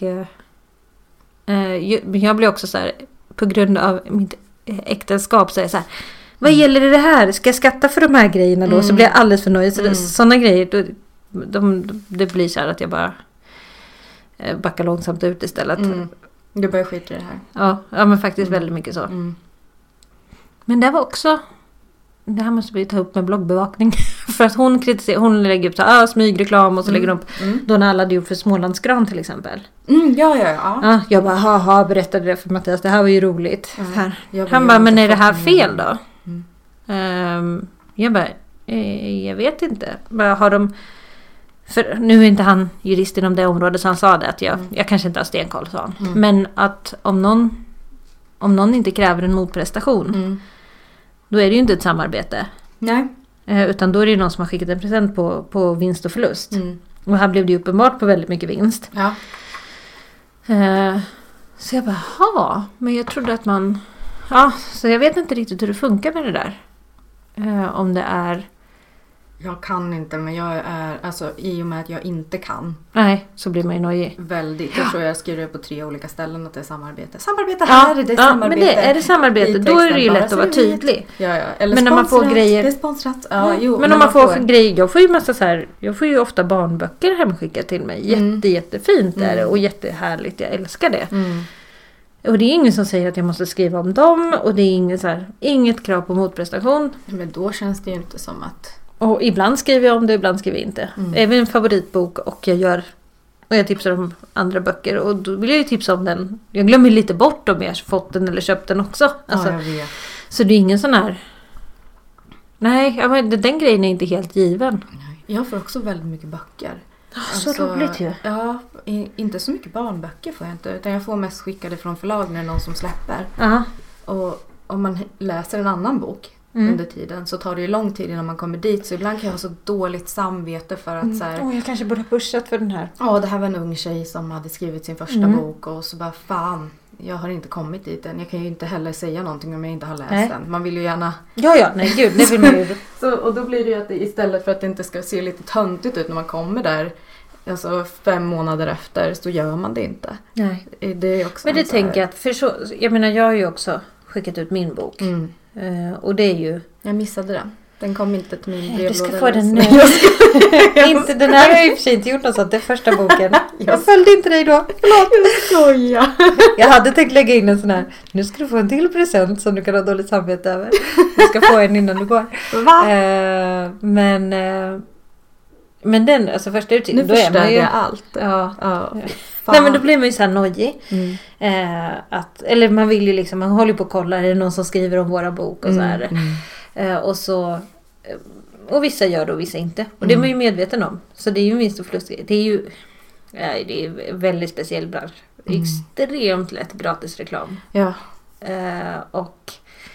eh, jag blir också så här, på grund av mitt äktenskap så är jag så här, vad mm. gäller det här? Ska jag skatta för de här grejerna då? Mm. Så blir jag alldeles för nöjd. Så mm. sådana grejer, då, de, det blir så här att jag bara backar långsamt ut istället. Mm. Du börjar skita i det här. Ja, ja men faktiskt mm. väldigt mycket så. Mm. Men det var också, det här måste vi ta upp med bloggbevakning. För att hon kritiserar, hon lägger upp så här, ah, smygreklam och så mm. lägger hon upp mm. då när alla hade gjort för Smålandsgran till exempel. Mm, ja, ja, ja. ja. Jag bara, haha, berättade det för Mattias, det här var ju roligt. Mm. Här. Bara, Han bara, men är det här fel då? Mm. Um, jag bara, eh, jag vet inte. Bara, har de... För nu är inte han jurist inom det området så han sa det att jag, mm. jag kanske inte har stenkoll sa han. Mm. Men att om någon om någon inte kräver en motprestation mm. då är det ju inte ett samarbete. Nej. Eh, utan då är det ju någon som har skickat en present på, på vinst och förlust. Mm. Och här blev det ju uppenbart på väldigt mycket vinst. Ja. Eh, så jag bara, ja, men jag trodde att man ja, så jag vet inte riktigt hur det funkar med det där. Eh, om det är Jag kan inte, men jag är, alltså i och med att jag inte kan. Nej, så blir man ju nojig. Väldigt. Jag tror jag skriver på tre olika ställen att det är samarbete. Samarbete här, ja, det är ja, samarbete. Men det, är det samarbete, då är det ju lätt att vara tydlig. Ja, ja. Eller men när man får grejer. Det är sponsrat. Ja, ja. Jo, men om man, man får, får grejer, jag får ju massa så här, jag får ju ofta barnböcker hemskickat till mig. Jätte, mm. jättefint är det och jättehärligt. Jag älskar det. Mm. Och det är ingen som säger att jag måste skriva om dem. Och det är ingen så här, inget krav på motprestation. Men då känns det ju inte som att... Och ibland skriver jag om det, ibland skriver jag inte. Mm. Även en favoritbok och jag gör... Och jag tipsar om andra böcker. Och då vill jag ju tipsa om den. Jag glömmer lite bort om jag fått den eller köpt den också. Alltså, ja, jag vet. Så det är ingen sån här... Nej, den grejen är inte helt given. Jag får också väldigt mycket böcker. Så alltså, roligt ju. Ja, inte så mycket barnböcker får jag inte. Utan jag får mest skickade från förlag när någon som släpper. Uh-huh. Och om man läser en annan bok mm. under tiden så tar det ju lång tid innan man kommer dit. Så ibland kan jag ha så dåligt samvete för att mm. så här... Åh, jag kanske borde ha pushat för den här. Ja, det här var en ung tjej som hade skrivit sin första mm. bok. Och så bara, fan, jag har inte kommit dit än. Jag kan ju inte heller säga någonting om jag inte har läst nej. den. Man vill ju gärna... Ja, ja, nej gud, det vill man ju. så, och då blir det ju att det, istället för att det inte ska se lite töntigt ut när man kommer där... Alltså fem månader efter så gör man det inte. Nej. Det är också men det tänker jag att, för så, jag menar jag har ju också skickat ut min bok. Mm. Uh, och det är ju... Jag missade den. Den kom inte till min brevlåda. Du ska få den nu. inte, den här har jag i och för sig inte gjort något sånt. Det är första boken. Jag följde inte dig då. Förlåt. Jag skojar. Jag hade tänkt lägga in en sån här. Nu ska du få en till present som du kan ha dåligt samvete över. Du ska få en innan du går. Va? Uh, men... Uh, Men den, alltså första utgivningen, då är man ju allt. Ja. ja Nej, men då blir man ju så här nojig. Mm. Eh, att, eller man vill ju liksom, man håller på och kollar, är det någon som skriver om våra bok och så här. Mm. Eh, och så, och vissa gör det och vissa inte. Och det är man ju medveten om. Så det är ju en vinst och förlust. Det är ju nej, det är en väldigt speciell bransch. Mm. Extremt lätt gratis reklam. Ja. Uh, och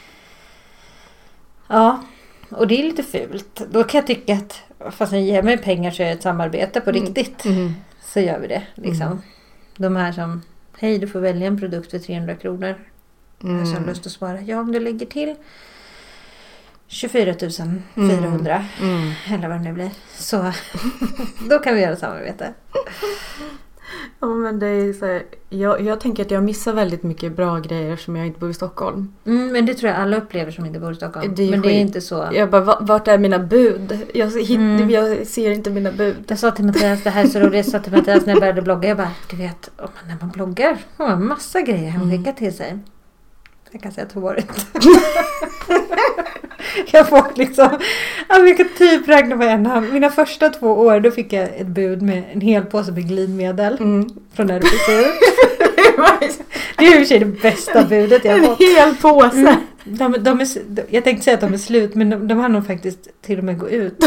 ja, och det är lite fult. Då kan jag tycka att fast ni ger mig pengar så är det ett samarbete på mm. riktigt. Mm. Så gör vi det. Liksom. Mm. De här som, hej du får välja en produkt för trehundra kronor. Mm. Så har lust att svara, ja om du lägger till tjugofyra tusen fyrahundra mm. Mm. eller vad det nu blir. Så då kan vi göra samarbete. Ja men det är så här, jag, jag tänker att jag missar väldigt mycket bra grejer som jag inte bor i Stockholm. Mm, men det tror jag alla upplever som inte bor i Stockholm. Det men skit. Det är inte så. Jag bara, vart är mina bud? Jag, hit, mm. jag ser inte mina bud. Jag sa till Mattias, det här är så roligt. Jag sa till Mattias när jag började blogga. Jag bara, du vet, när man bloggar har man massa grejer han skickar mm. till sig. Jag kan säga att det var inte. Jag får liksom, jag kan typ räkna på en hand. Mina första två år då fick jag ett bud med en hel påse med glidmedel mm. från R P C. Det är ju i och för sig det bästa budet jag har fått. En hel påse. Mm. De, de är, jag tänkte säga att de är slut, men de, de har nog faktiskt till och med gå ut.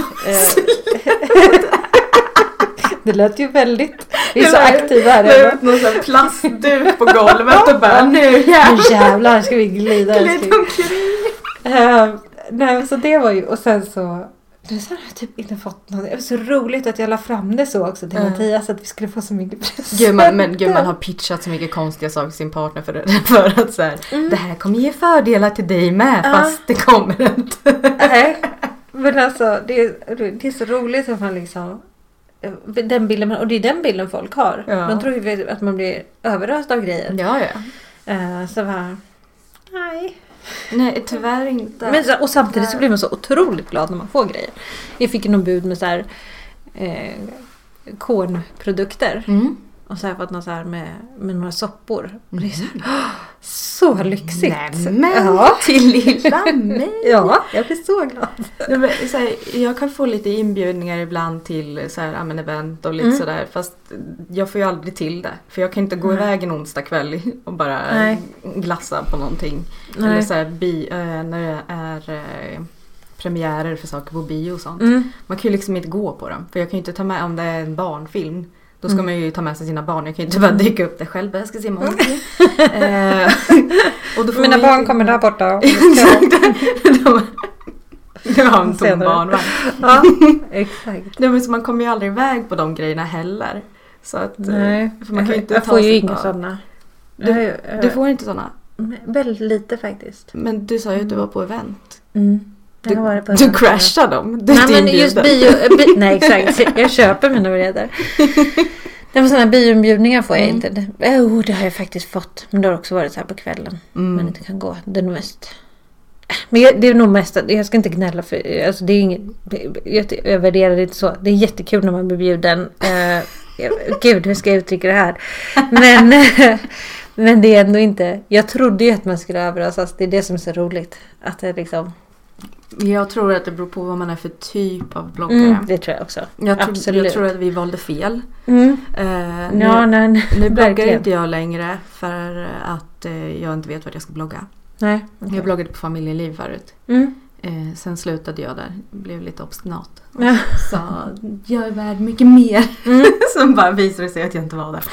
Det lät ju väldigt, vi är så aktiva här. Jag ut någon sån plastduk på golvet och bara, nu jävlar. Nu jävlar ska vi glida. Glida omkring. Uh, nej, så det var ju, och sen så, nu så har jag typ inte fått något. Det var så roligt att jag la fram det så också till mm. Mattias att vi skulle få så mycket presenter. Gud, man, men gud, man har pitchat så mycket konstiga saker till sin partner för, det, för att så här, mm. det här kommer ge fördelar till dig med, uh. fast det kommer inte. Nej, men alltså det är, det är så roligt att man liksom den bilden, och det är den bilden folk har. Ja. De tror ju att man blir överröst av grejer. Ja, ja. Uh, så var nej. Nej, tyvärr inte. Men så, och samtidigt så blir man så otroligt glad när man får grejer. Jag fick någon bud med så här eh, kornprodukter. Mm. Och så har jag fått något så här med, med några soppor. Mm. Och det är så, här, så lyxigt. Nämen, ja. Till lilla mig. Ja, jag blir så glad. Ja, men, så här, jag kan få lite inbjudningar ibland till så här, amen, event och lite mm. sådär. Fast jag får ju aldrig till det. För jag kan inte gå mm. iväg en onsdag kväll och bara Nej. glassa på någonting. Nej. Eller så här, bi, äh, när det är äh, premiärer för saker på bio och sånt. Mm. Man kan ju liksom inte gå på dem. För jag kan ju inte ta med, om det är en barnfilm. Då ska mm. man ju ta med sig sina barn. Jag kan ju inte bara dyka upp det själv. Jag ska se många. eh, och då får Mina barn ju... kommer där borta. Du har en tom barnvagn. Ja, exakt. Nej, men så man kommer ju aldrig iväg på de grejerna heller. Så att, Nej, för man kan jag, inte jag ta får ju inga sådana. Du, du får inte sådana? Väldigt lite faktiskt. Men du sa ju att du var på event. Mm. Du, du crashar dem. Du nej, men just bio, bi, nej, exakt. Jag köper mina biljetter. Det var sådana bioinbjudningar får jag mm. inte. Oh, det har jag faktiskt fått. Men det har också varit så här på kvällen. Mm. Men inte kan gå. Det är nog mest. Men jag, det är nog mest. Jag ska inte gnälla för. Alltså det är inget. Jag, jag värderar det inte så. Det är jättekul när man blir bjuden. Uh, gud, hur ska jag uttrycka det här? Men, men det är ändå inte. Jag trodde ju att man skulle överrasas. Det är det som är så roligt. Att det liksom. Jag tror att det beror på vad man är för typ av bloggare. Mm, det tror jag också. Jag, tro, Absolut. jag tror att vi valde fel. Mm. Uh, nu, ja, nej, nu bloggar inte jag längre för att uh, jag inte vet vad jag ska blogga. Nej, okay. Jag bloggade på familjeliv förut. Mm. Uh, sen slutade jag där. Blev lite obstinat. Och ja. sa, jag är värd mycket mer. Mm. Sen bara visade det sig att jag inte var där.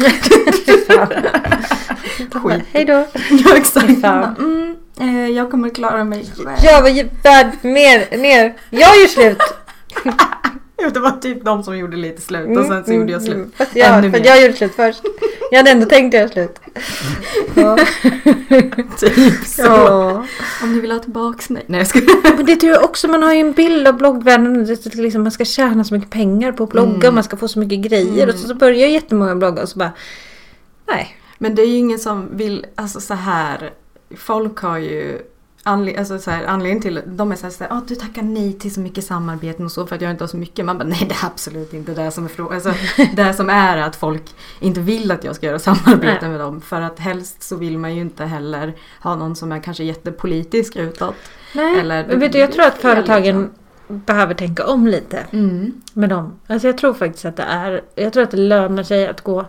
Skit. Hej då. Ja, exakt. Mm, eh, jag kommer klara mig själv. Jag var värd mer, ner. Jag gör slut. Det var typ de som gjorde lite slut. Mm, och sen så mm, gjorde jag slut. Mm. Fast jag, för jag gjorde slut först. Jag hade ändå tänkt göra slut. Ja. Typ så. Ja. Om du vill ha tillbaks mig. Nej, jag ska... Men det tror jag också. Man har ju en bild av bloggvärlden. Liksom, man ska tjäna så mycket pengar på att blogga. Mm. Man ska få så mycket grejer. Mm. Och så, så börjar jättemånga blogga. Och så bara, nej. Men det är ju ingen som vill, alltså så här, folk har ju anle- alltså så här, anledning till, de är så här, så här oh, du tackar nej till så mycket samarbeten och så för att jag inte har så mycket. Man bara, nej det är absolut inte det som är frågan. Alltså, det som är att folk inte vill att jag ska göra samarbete med dem. För att helst så vill man ju inte heller ha någon som är kanske jättepolitisk utåt. Nej, eller, men vet du, jag tror att företagen liksom behöver tänka om lite mm. med dem. Alltså jag tror faktiskt att det är, jag tror att det lönar sig att gå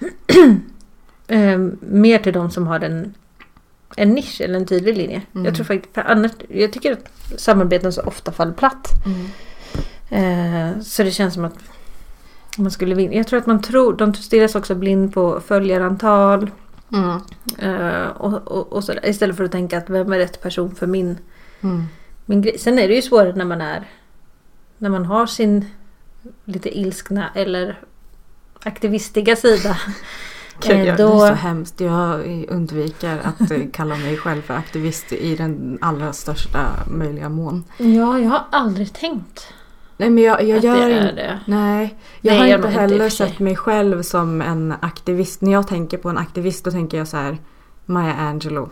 Eh, mer till de som har en, en nisch eller en tydlig linje. Mm. Jag tror faktiskt, för annars, jag tycker att samarbeten så ofta faller platt. Mm. Eh, så det känns som att man skulle vinna. Jag tror att man tror, de stirras också blind på följarantal. Mm. Eh, och, och, och så där, istället för att tänka att vem är rätt person för min, Mm. min grej. Sen är det ju svårare när man är när man har sin lite ilskna eller aktivistiga sida. Gud, eh, jag, då... Det är så hemskt. Jag undviker att eh, kalla mig själv för aktivist i den allra största möjliga mån. Ja, jag har aldrig tänkt. Nej, men jag, jag att gör det är inte det. Nej, jag Nej, har jag inte inte heller i och för sig. sett mig själv som en aktivist. När jag tänker på en aktivist då tänker jag så här: Maya Angelou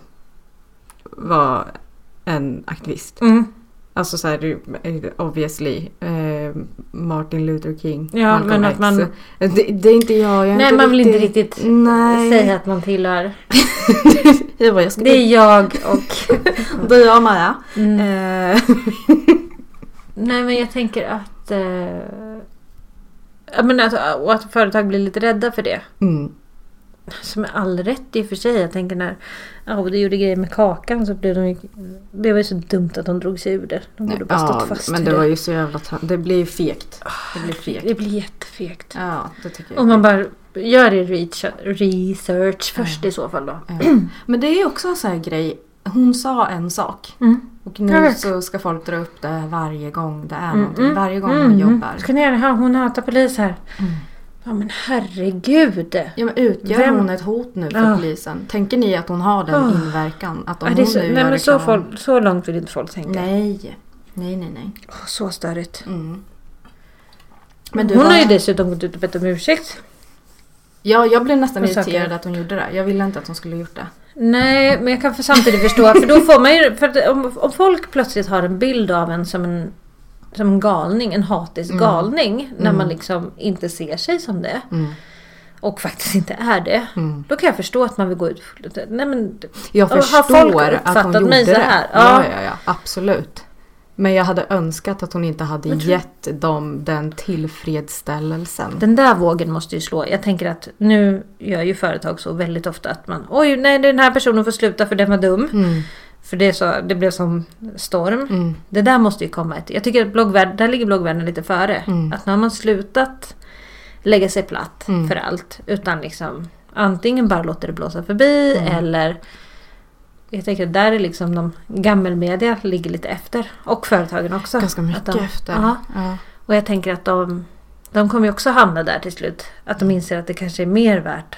var en aktivist. Mm. Alltså så här, obviously eh, Martin Luther King, Ja, Malcolm men att X. man- det, det är inte jag, jag är Nej, inte man vill inte riktigt, riktigt nej. säga att man tillhör. jag bara, jag ska Det är jag och... det är jag Maja. Mm. Eh, Nej, men jag tänker att... Eh... Ja, men att, och att företag blir lite rädda för det. mm. Som är all rätt i och för sig. Jag tänker när oh, det gjorde grejer med kakan så blev de ju... Det var ju så dumt att de drog sig ur det. De borde bara stått Ja, fast men vid det var ju så jävla tra- det blir fegt. Det blir fegt. Det blir jättefegt. Ja, det tycker jag. Om man bara gör det research, research först Ja. i så fall då. Ja. Men det är också en sån här grej. Hon sa en sak. Mm. Och Jag nu vet. så ska folk dra upp det varje gång det är Mm, någonting. mm, Varje gång mm, hon mm. jobbar. Ska ni göra det här? Hon hatar polis här. Mm. Ja, men herregud. Ja, men utgör Vem- hon ett hot nu för Ja. polisen? Tänker ni att hon har den Oh. inverkan? Att om Ja, det är hon så, nu nej, gör men så, reklam... folk, så långt vill inte folk tänka. Nej. Nej, nej, nej. Åh, så störigt. Mm. Men du Hon var... har ju dessutom gått ut och bett om ursäkt. Ja, jag blev nästan Och saker. irriterad att hon gjorde det. Jag ville inte att hon skulle gjort det. Nej, men jag kan för samtidigt förstå. För då får man ju... För att om, om folk plötsligt har en bild av en som en, som en galning, en hatisk Mm. galning. När Mm. man liksom inte ser sig som det. Mm. Och faktiskt inte är det. Mm. Då kan jag förstå att man vill gå ut. Nej, men, Jag har förstår folk att hon uppfattat gjorde mig så det. här? Ja. Ja. Ja, ja, absolut. Men jag hade önskat att hon inte hade Men tror- gett dem den tillfredsställelsen. Den där vågen måste ju slå. Jag tänker att nu gör ju företag så väldigt ofta att man... Oj, nej, den här personen får sluta för den var dum. Mm. För det, är så, det blev som storm. Mm. Det där måste ju komma ett... Jag tycker att bloggvärlden, där ligger bloggvärlden lite före. Mm. Att nu har man slutat lägga sig platt Mm. för allt. Utan liksom antingen bara låter det blåsa förbi Mm. eller... Jag tänker att där är liksom de gammelmedia ligger lite efter. Och företagen också. Ganska Att mycket de, efter. Ja. Ja. Och jag tänker att de, de kommer ju också hamna där till slut. Att de inser att det kanske är mer värt.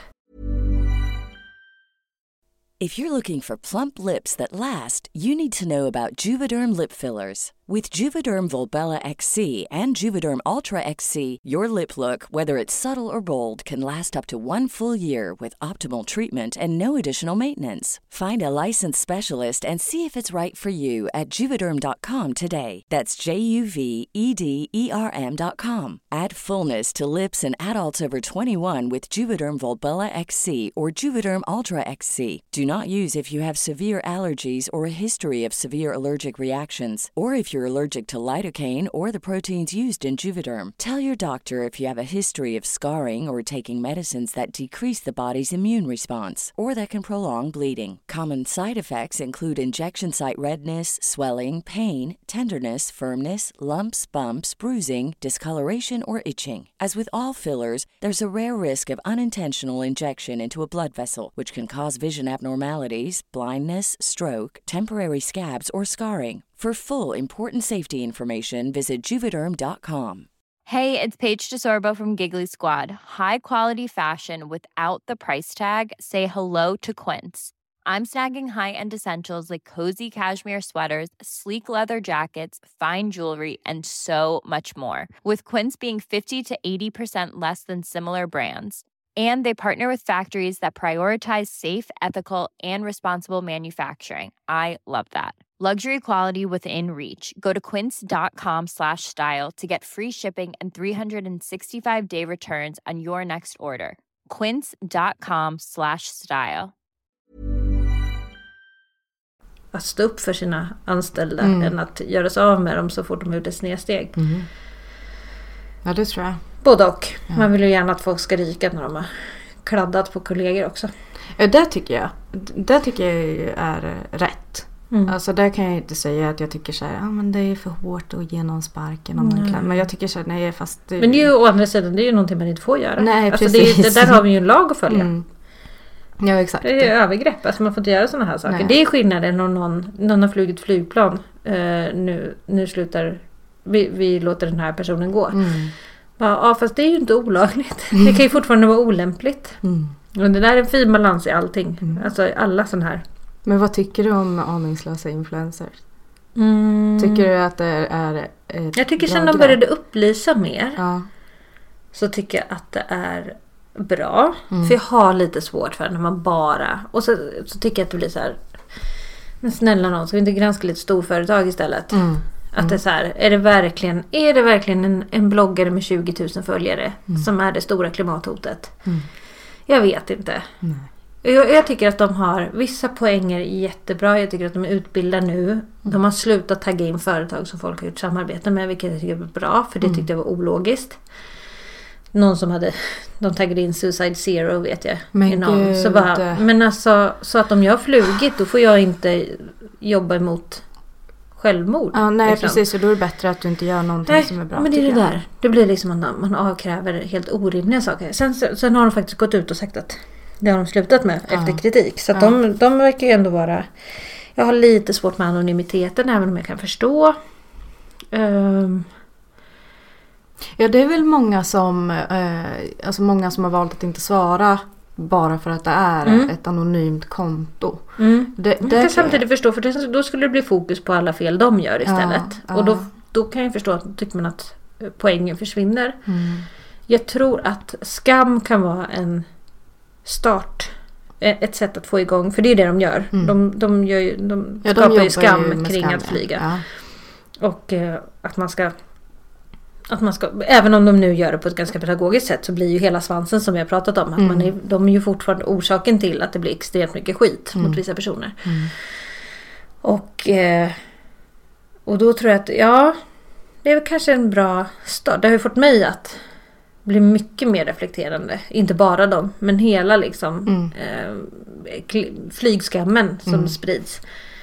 If you're looking for plump lips that last, you need to know about Juvederm lip fillers. With Juvederm Volbella X C and Juvederm Ultra X C, your lip look, whether it's subtle or bold, can last up to one full year with optimal treatment and no additional maintenance. Find a licensed specialist and see if it's right for you at juvederm dot com today. That's J U V E D E R M dot com. Add fullness to lips in adults over twenty-one with Juvederm Volbella X C or Juvederm Ultra X C. Do not use if you have severe allergies or a history of severe allergic reactions, or if you're allergic to lidocaine or the proteins used in Juvederm. Tell your doctor if you have a history of scarring or taking medicines that decrease the body's immune response or that can prolong bleeding. Common side effects include injection site redness, swelling, pain, tenderness, firmness, lumps, bumps, bruising, discoloration, or itching. As with all fillers, there's a rare risk of unintentional injection into a blood vessel, which can cause vision abnormalities, blindness, stroke, temporary scabs, or scarring. For full important safety information, visit juvederm dot com. Hey, it's Paige DeSorbo from Giggly Squad. High quality fashion without the price tag. Say hello to Quince. I'm snagging high-end essentials like cozy cashmere sweaters, sleek leather jackets, fine jewelry, and so much more. With Quince being fifty to eighty percent less than similar brands. And they partner with factories that prioritize safe, ethical, and responsible manufacturing. I love that. Luxury quality within reach. Go to quince dot com slash style to get free shipping and three sixty-five day returns on your next order. quince dot com slash style. Att stå upp för sina anställda Mm. än att göra sig av med dem så fort de har gjort ett snedsteg. Mm. Ja, det tror jag. Både och. Ja. Man vill ju gärna att folk ska ryka när de har kladdat på kollegor också. Ja, det tycker jag. Det tycker jag är rätt. Mm. Alltså där kan jag inte säga att jag tycker så här, ja ah, men det är för hårt att ge någon sparken om man kan. Men jag tycker så här, nej fast... Det... Men det är ju å andra sidan, det är ju någonting man inte får göra. Nej, alltså, precis. Det, det där har vi ju en lag att följa. Mm. Ja, exakt. Det är övergrepp, alltså man får inte göra sådana här saker. Nej. Det är skillnaden om någon, någon har flugit flygplan. Uh, nu, nu slutar, vi, vi låter den här personen gå. Mm. Ja, fast det är ju inte olagligt. Mm. Det kan ju fortfarande vara olämpligt. Mm. Och det där är en fin balans i allting. Mm. Alltså alla sådana här. Men vad tycker du om aningslösa influencers? Mm. Tycker du att det är ett Jag tycker sen de började upplysa mer. Ja. Så tycker jag att det är bra. Mm. För jag har lite svårt för när man bara... Och så, så tycker jag att det blir så här... Men snälla någon, ska vi inte granska lite storföretag istället? Mm. Att mm. det är så här, är det verkligen, är det verkligen en, en bloggare med tjugo tusen följare mm. som är det stora klimathotet? Mm. Jag vet inte. Nej. Jag, jag tycker att de har vissa poänger jättebra. Jag tycker att de är utbildade nu. Mm. De har slutat tagga in företag som folk har gjort samarbete med, vilket jag tycker är bra, för det tyckte jag var ologiskt. Någon som hade, de taggade in Suicide Zero vet jag. Men, någon, så bara, men alltså, så att om jag har flugit, då får jag inte jobba emot självmord. Ja, nej liksom. Precis, och då är det bättre att du inte gör någonting nej, som är bra. Men det är det där. Det blir liksom att man, man avkräver helt orimliga saker. Sen, sen har de faktiskt gått ut och sagt att det har de slutat med ja. efter kritik. Så att ja. de, de verkar ju ändå vara... Jag har lite svårt med anonymiteten, även om jag kan förstå. Um, Ja, det är väl många som eh, alltså många som har valt att inte svara bara för att det är mm. ett anonymt konto. Mm. Det, det jag kan samtidigt förstå, för det, då skulle det bli fokus på alla fel de gör istället. Ja, och då, då kan jag förstå att tycker man att poängen försvinner. Mm. Jag tror att skam kan vara en start, ett sätt att få igång, för det är det de gör. Mm. De, de, gör ju, de ja, skapar de ju skam ju kring skam, att flyga. Ja. Och eh, att man ska Att man ska, även om de nu gör det på ett ganska pedagogiskt sätt, så blir ju hela svansen som vi har pratat om. Att mm. man är, de är ju fortfarande orsaken till att det blir extremt mycket skit mm. mot vissa personer. Mm. Och, eh, och då tror jag att ja, det är väl kanske en bra start. Det har ju fått mig att bli mycket mer reflekterande. Inte bara dem, men hela liksom mm. eh, flygskammen som mm. sprids.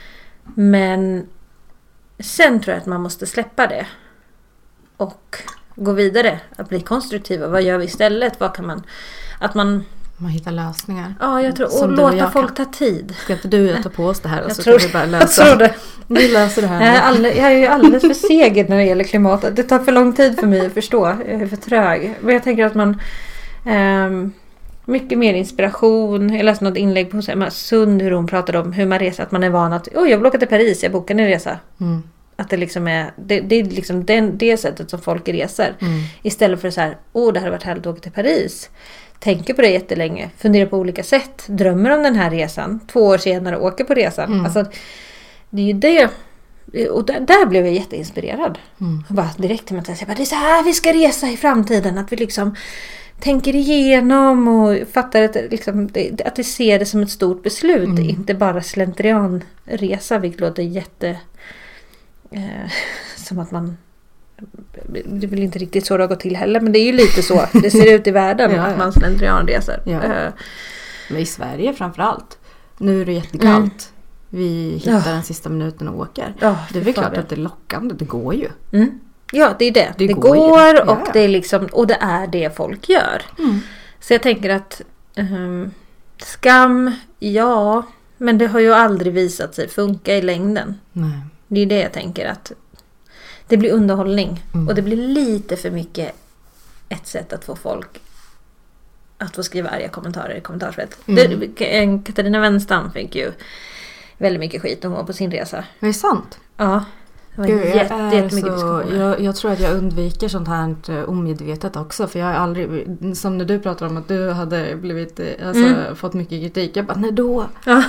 Men sen tror jag att man måste släppa det. Och gå vidare, att bli konstruktiva. Vad gör vi istället? Vad kan man... Att man... Man hittar lösningar. Ja, jag tror. Och låta folk kan. ta tid. Ska inte du och jag ta på oss det här? Och jag så tror, kan vi bara lösa. Jag tror det. Vi löser det här. Jag är, alldeles, jag är ju alldeles för seg när det gäller klimatet. Det tar för lång tid för mig att förstå. Jag är för trög. Men jag tänker att man... Um, mycket mer inspiration. Jag läste något inlägg på Emma Sund, hur hon pratade om hur man reser. Att man är van att... Oj, jag vill åka till Paris. Jag bokar en resa. Mm. Att det liksom är det, det är liksom den, det sättet som folk reser. Mm. Istället för så här, åh det hade varit härligt att åka till Paris. Tänker på det jättelänge. Funderar på olika sätt. Drömmer om den här resan. Två år senare åker på resan. Mm. Alltså, det är ju det. Och där, där blev jag jätteinspirerad. Mm. Bara direkt till mig att säga, det är så här vi ska resa i framtiden. Att vi liksom tänker igenom och fattar att, liksom, att vi ser det som ett stort beslut. Mm. Inte bara slentrianresa, vilket låter jätte... Eh, som att man det är väl inte riktigt så det har gått till heller, men det är ju lite så det ser ut i världen ja, att man slentrianreser. Ja. Eh. Men i Sverige framförallt. Nu är det jättekallt. Mm. Vi hittar ja. den sista minuten och åker. Ja, det är väl klart det. att det är lockande. Det går ju. Mm. Ja, det är det. Det, det går, går och ja. det är liksom och det är det folk gör. Mm. Så jag tänker att um, skam, ja, men det har ju aldrig visat sig funka i längden. Nej. Det är det jag tänker, att det blir underhållning. Mm. Och det blir lite för mycket ett sätt att få folk att få skriva arga kommentarer i kommentarsfält. Mm. Katarina Wenstam fick ju väldigt mycket skit när hon var på sin resa. Det är sant? Ja. Det var Gud, jätte, jag, jättemycket så, jag, jag tror att jag undviker sånt här omedvetet också. För jag har aldrig, som när du pratar om att du hade blivit, alltså, mm. fått mycket kritik. Jag bara, nej då. Ja,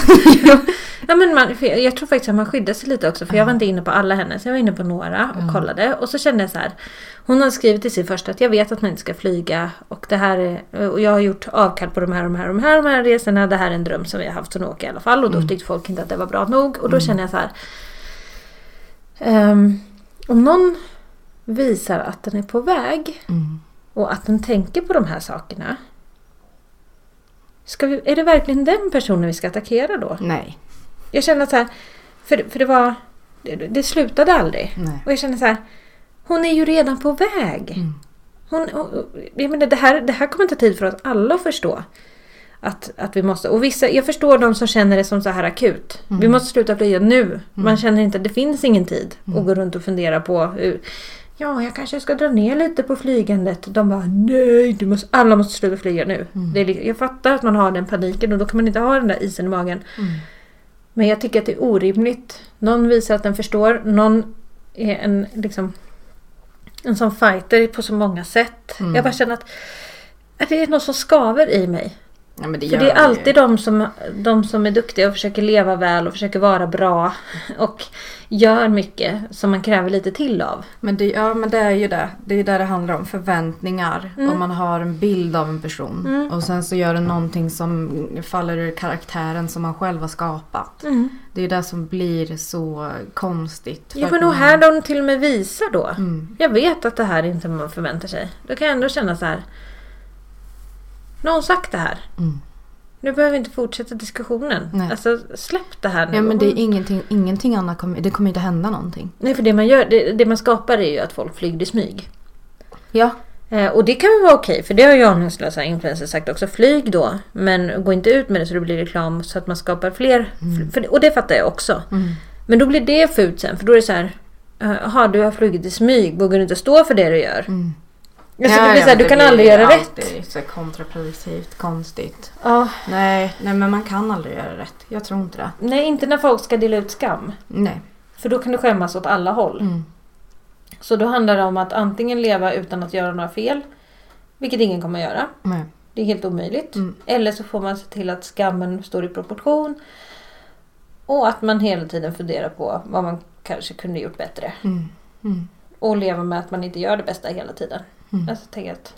ja men man, jag tror faktiskt att man skyddar sig lite också. För ja. jag var inte inne på alla hennes. Jag var inne på några och ja. kollade. Och så kände jag så här. Hon har skrivit i sin första att jag vet att man inte ska flyga. Och det här är, och jag har gjort avkall på de här, de här, de här, de här resorna. Det här är en dröm som vi har haft som åker i alla fall. Och då mm. tyckte folk inte att det var bra nog. Och då mm. kände jag så här. Um, om någon visar att den är på väg mm. och att den tänker på de här sakerna, ska vi, är det verkligen den personen vi ska attackera då? Nej. Jag känner att så här, För, för det var... Det, det slutade aldrig. Nej. Och jag kände så här... Hon är ju redan på väg. Mm. Hon, hon, jag menar, det, här, det här kommer ta tid för oss alla att förstå. Att, att vi måste... Och vissa, jag förstår de som känner det som så här akut. Mm. Vi måste sluta flyga nu. Mm. Man känner inte att det finns ingen tid. Mm. Och gå runt och fundera på... Hur, ja, jag kanske ska dra ner lite på flygandet. De bara, nej, du måste, alla måste sluta flyga nu. Mm. Det är, jag fattar att man har den paniken och då kan man inte ha den där isen i magen. Mm. Men jag tycker att det är orimligt. Någon visar att den förstår. Någon är en, liksom, en sån fighter på så många sätt. Mm. Jag bara känner att, att det är något som skaver i mig. Ja, men det För det är alltid de som, de som är duktiga och försöker leva väl och försöker vara bra och gör mycket som man kräver lite till av. Men det, ja, men det är ju det. Det är ju där det handlar om förväntningar. Mm. Om man har en bild av en person mm. och sen så gör den någonting som faller ur karaktären som man själv har skapat. Mm. Det är det som blir så konstigt. Ja, men nog man... här de till och med visar då. Mm. Jag vet att det här är inte man förväntar sig. Då kan jag ändå känna så här. Någon sagt det här. Mm. Nu behöver vi inte fortsätta diskussionen. Nej. Alltså släpp det här nu. Ja, men det är ingenting, ingenting annat kommer, det kommer inte hända någonting. Nej, för det man gör, det, det man skapar är ju att folk flyger i smyg. Ja. Eh, och det kan ju vara okej, för det har ju aningslösa influencers sagt också. Flyg då, men gå inte ut med det så det blir reklam så att man skapar fler. Mm. För, och det fattar jag också. Mm. Men då blir det fult sen, för då är det så här, jaha, du har flugit i smyg, vågar du inte stå för det du gör? Mm. Ja, så det blir så här, du kan aldrig göra rätt. Det är så kontraproduktivt, konstigt. Ja. Nej, nej, men man kan aldrig göra rätt. Jag tror inte det. Nej, inte när folk ska dela ut skam. Nej. För då kan du skämmas åt alla håll. Mm. Så då handlar det om att antingen leva utan att göra några fel. Vilket ingen kommer att göra. Nej. Det är helt omöjligt. Mm. Eller så får man se till att skammen står i proportion. Och att man hela tiden funderar på vad man kanske kunde gjort bättre. Mm. Mm. Och leva med att man inte gör det bästa hela tiden. Mm. Alltså, tänk att...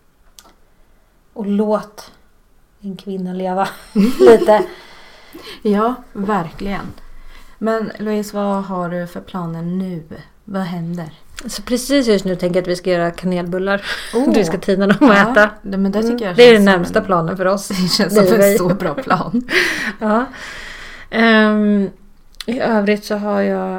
Och låt en kvinna leva lite. Ja, verkligen. Men Louise, vad har du för planer nu? Vad händer? Så precis just nu tänker jag att vi ska göra kanelbullar. Oh. Du ska tina dem och ja, äta. Det, men det, tycker jag det är den närmsta en... planen för oss. Det känns som en så bra plan. Ja. Um, I övrigt så har jag...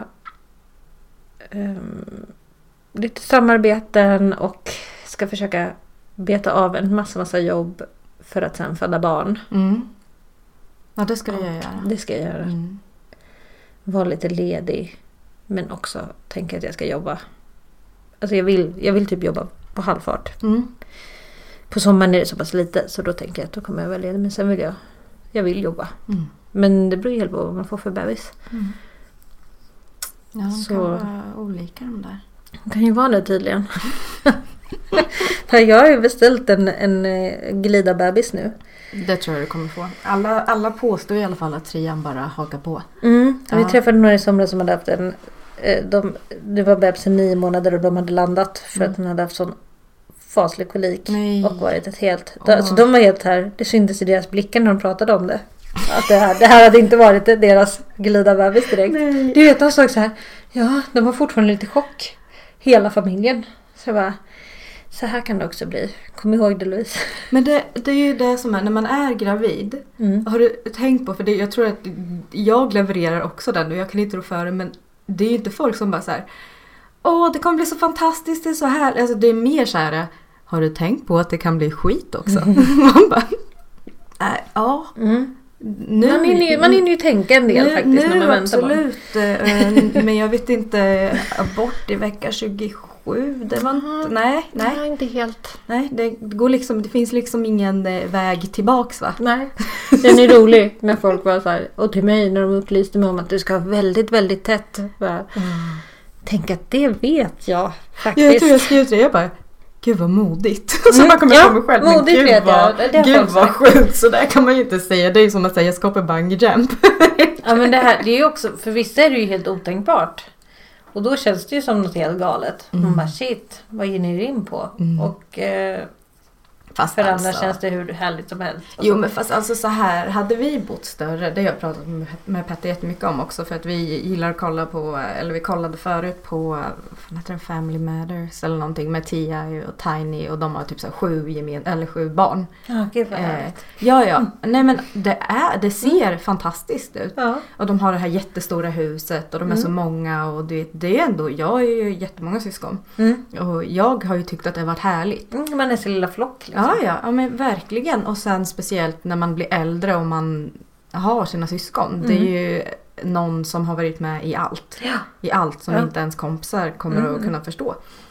Um, lite samarbeten och ska försöka beta av en massa massa jobb för att sen föda barn. Mm. Ja, det ska jag göra. Det ska jag göra. Mm. Vara lite ledig, men också tänka att jag ska jobba. Alltså jag vill, jag vill typ jobba på halvfart. Mm. På sommaren är det så pass lite, så då tänker jag att då kommer jag vara ledig. Men sen vill jag, jag vill jobba. Mm. Men det beror ju helt på vad man får för bebis. Mm. Ja, de så... kan vara olika de där. Det kan ju vara det tydligen. För jag har ju beställt en, en glida bebis nu. Det tror jag du kommer få. Alla, alla påstår i alla fall att Trian bara hakar på. Mm. Ja. Vi träffade några i somras som hade haft en... De, det var bebisen nio månader och de hade landat för mm. att hon hade haft sån faslig kolik. Nej. Och varit ett helt... Oh. Så de var helt här... Det syntes i deras blickar när de pratade om det. Att det här, det här hade inte varit deras glida bebis direkt. Nej. Du vet, de såg så här... Ja, de var fortfarande lite chock. Hela familjen. Så jag bara... Så här kan det också bli. Kom ihåg det, Louise. Men det, det är ju det som är, när man är gravid. Mm. Har du tänkt på, för det, jag tror att jag levererar också den och jag kan inte rå för det, men det är ju inte folk som bara så här, åh, det kommer bli så fantastiskt, det är så här. Alltså det är mer så här, har du tänkt på att det kan bli skit också? Mm. Man bara, äh, ja. Mm. Nu, man hinner ju, man hinner ju tänka en del nu, faktiskt nu, när man väntar absolut, på. Men jag vet inte, abort i vecka tjugosju, det var inte, nej, nej. nej, inte helt. Nej, det går liksom, det finns liksom ingen väg tillbaks, va? Nej, den är rolig när folk var så här, och till mig när de upplyste mig om att du ska ha väldigt, väldigt tätt. Bara, mm. Tänk att det vet jag faktiskt. Jag tror jag skrev det, jag bara, gud vad modigt. Så mm. man kommer ja, på mig själv. Men gud vet vad, jag. Gud vad sjukt. Så där kan man ju inte säga. Det är som att säga jag ska på bungee jump. Ja, men det här, det är ju också, för vissa är det ju helt otänkbart. Och då känns det ju som något helt galet. Mm. Man bara, shit, vad ger ni in på? Mm. Och, eh, Fast För alltså, annars känns det hur härligt som helst. Jo men fast alltså så här, hade vi bott större, det har jag pratat med, med Petter jättemycket om också, för att vi gillar att kolla på, eller vi kollade förut på, vad heter det, Family Matters eller någonting med Tia och Tiny, och de har typ så här sju gemen, eller sju barn. Ja, gud vad eh, härligt. Ja ja, mm. nej men det är, det ser mm. fantastiskt ut. Ja. Och de har det här jättestora huset och de är mm. så många, och det, det är ändå, jag är ju jättemånga syskon. Mm. Och jag har ju tyckt att det har varit härligt. Mm, man är så lilla flock liksom. Ja, ja, ja, men verkligen. Och sen speciellt när man blir äldre och man har sina syskon. Mm. Det är ju någon som har varit med i allt. Ja. I allt som ja. inte ens kompisar kommer mm. att kunna förstå.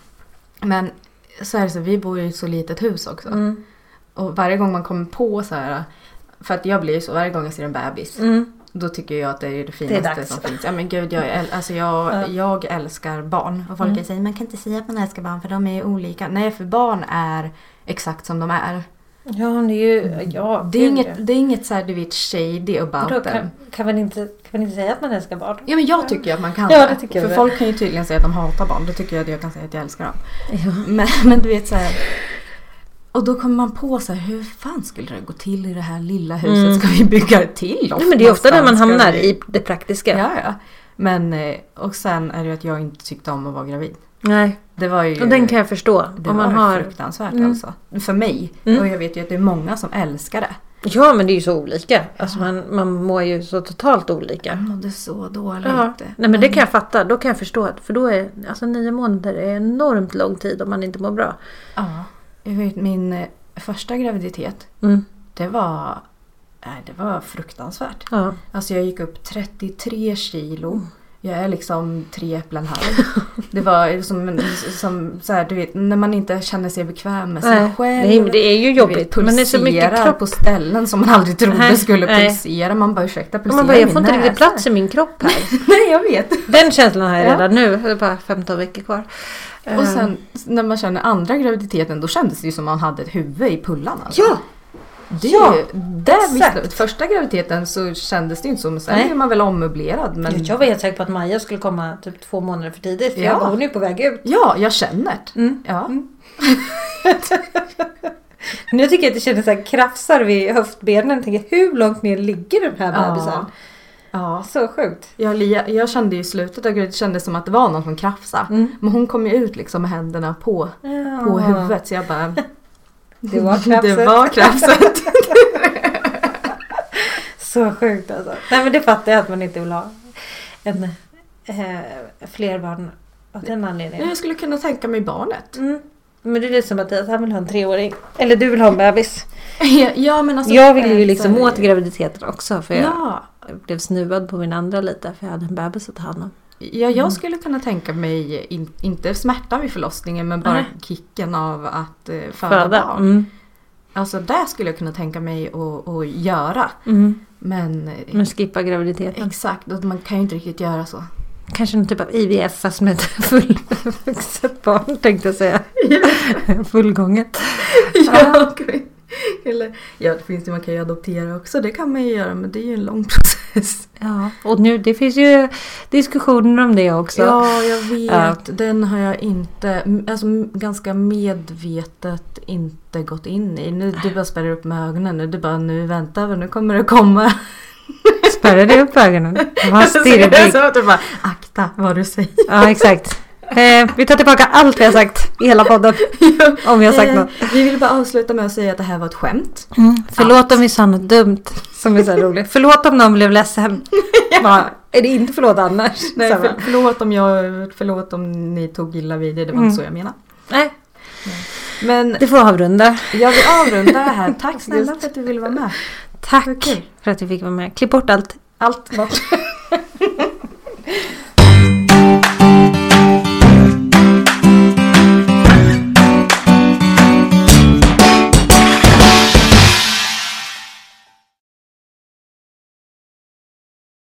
Men så är det så, vi bor i ett så litet hus också. Mm. Och varje gång man kommer på så här, för att jag blir så, varje gång jag ser en bebis. Mm. Då tycker jag att det är det finaste det är som finns. Ja men gud, jag, äl- alltså jag, ja. jag älskar barn. Och folk mm. säger, man kan inte säga att man älskar barn för de är olika. Nej, för barn är exakt som de är. Ja, det är ju... Ja, det, är inget, det är inget så här, du vet, shady about them. Kan, kan, man inte, kan man inte säga att man älskar barn? Ja, men jag tycker att man kan ja, det. det tycker för jag folk kan ju tydligen säga att de hatar barn. Då tycker jag att jag kan säga att jag älskar dem. Ja. Men, men du vet så här... Och då kommer man på så här, hur fan skulle det gå till i det här lilla huset? Mm. Ska vi bygga det till? Nej, men det är ofta där man hamnar vi... i det praktiska. Ja, ja. Men, och sen är det ju att jag inte tyckte om att vara gravid. Nej, det var ju, och den kan jag förstå. Det om var man har... fruktansvärt mm. alltså. För mig. Mm. Och jag vet ju att det är många som älskar det. Ja, men det är ju så olika. Alltså man, man mår ju så totalt olika. Jag mådde så dåligt. Ja. Nej, men det kan jag fatta. Då kan jag förstå. För då är alltså nio månader är enormt lång tid om man inte mår bra. Ja, jag vet min... första graviditet, mm. det var nej, det var fruktansvärt. Ja. Alltså jag gick upp trettiotre kilo. Mm. Jag är liksom tre äpplen här. Det var som, som så här, du vet, när man inte känner sig bekväm med sig nej. själv. Nej, men det är ju jobbigt. Vet, pulserar man är så mycket kropp på ställen som man aldrig trodde nej. skulle nej. pulsera. Man bara, ursäkta, pulsera man bara, jag får inte riktigt plats i min kropp här. Nej, jag vet. Den känslan har jag redan ja. nu. Det är bara femton veckor kvar. Och sen när man känner andra graviditeten, då kändes det ju som man hade ett huvud i pullan. Alltså. Ja! Det ja, ju, där visste, första graviditeten så kändes det inte som, sen är man väl ommöblerad. Men... Jag var helt säker på att Maja skulle komma typ två månader för tidigt. För ja. jag var hon är på väg ut. Ja, jag känner det. Mm. Ja. Mm. Nu tycker jag att det känns så här krafsar vid höftbenen. Jag tänker, hur långt ner ligger den här bebisen? Ja. Ja. Så sjukt. Jag, jag kände ju i slutet av graviditeten, det kändes som att det var någon som krafsade. Mm. Men hon kom ju ut liksom med händerna på, ja. på huvudet. Så jag bara... Det var krafset. Det var krafset. Så sjukt alltså. Nej, men det fattar jag att man inte vill ha en, eh, fler barn av den anledningen. Jag skulle kunna tänka mig barnet. Mm. Men det är som att han vill ha en treåring. Eller du vill ha en bebis. Ja, ja, men alltså, jag vill ju liksom åt graviditeten också. För ja. jag blev snuvad på min andra lite. För jag hade en bebis att ta hand om. Ja, jag skulle kunna tänka mig, in, inte smärtan vid förlossningen, men bara mm. kicken av att eh, föda, föda barn. Mm. Alltså där skulle jag kunna tänka mig att, att göra. Mm. Men, men skippa graviditeten. Exakt, och man kan ju inte riktigt göra så. Kanske någon typ av I V F fast med ett fullvuxet barn, tänkte jag säga. Fullgånget. Ja, okay. Eller, ja, det finns det, man kan ju adoptera också. Det kan man ju göra, men det är ju en lång process. Ja, och nu, det finns ju diskussioner om det också. Ja, jag vet. Ja. Den har jag inte, alltså ganska medvetet inte gått in i. Nu du bara spärrar upp med ögonen. Nu du bara, nu vänta, nu kommer det komma. Spärrar det upp ögonen? Jag så att du bara, akta vad du säger. Ja, exakt. Eh, vi tar tillbaka allt vi har sagt i hela podden. Ja, om vi har sagt eh, något. Vi vill bara avsluta med att säga att det här var ett skämt. Mm. Förlåt allt. Om vi sa något dumt som är så roligt. Förlåt om någon blev ledsen. Ja. Bara, är det inte förlåt annars? Nej, för, förlåt om jag förlåt om ni tog illa vid det. Det var mm. inte så jag menar. Nej. Nej. Men det får avrunda. Jag vill avrunda det här. Tack snälla för att du ville vara med. Tack okay. för att du fick vara med. Klipp bort allt. Allt bort.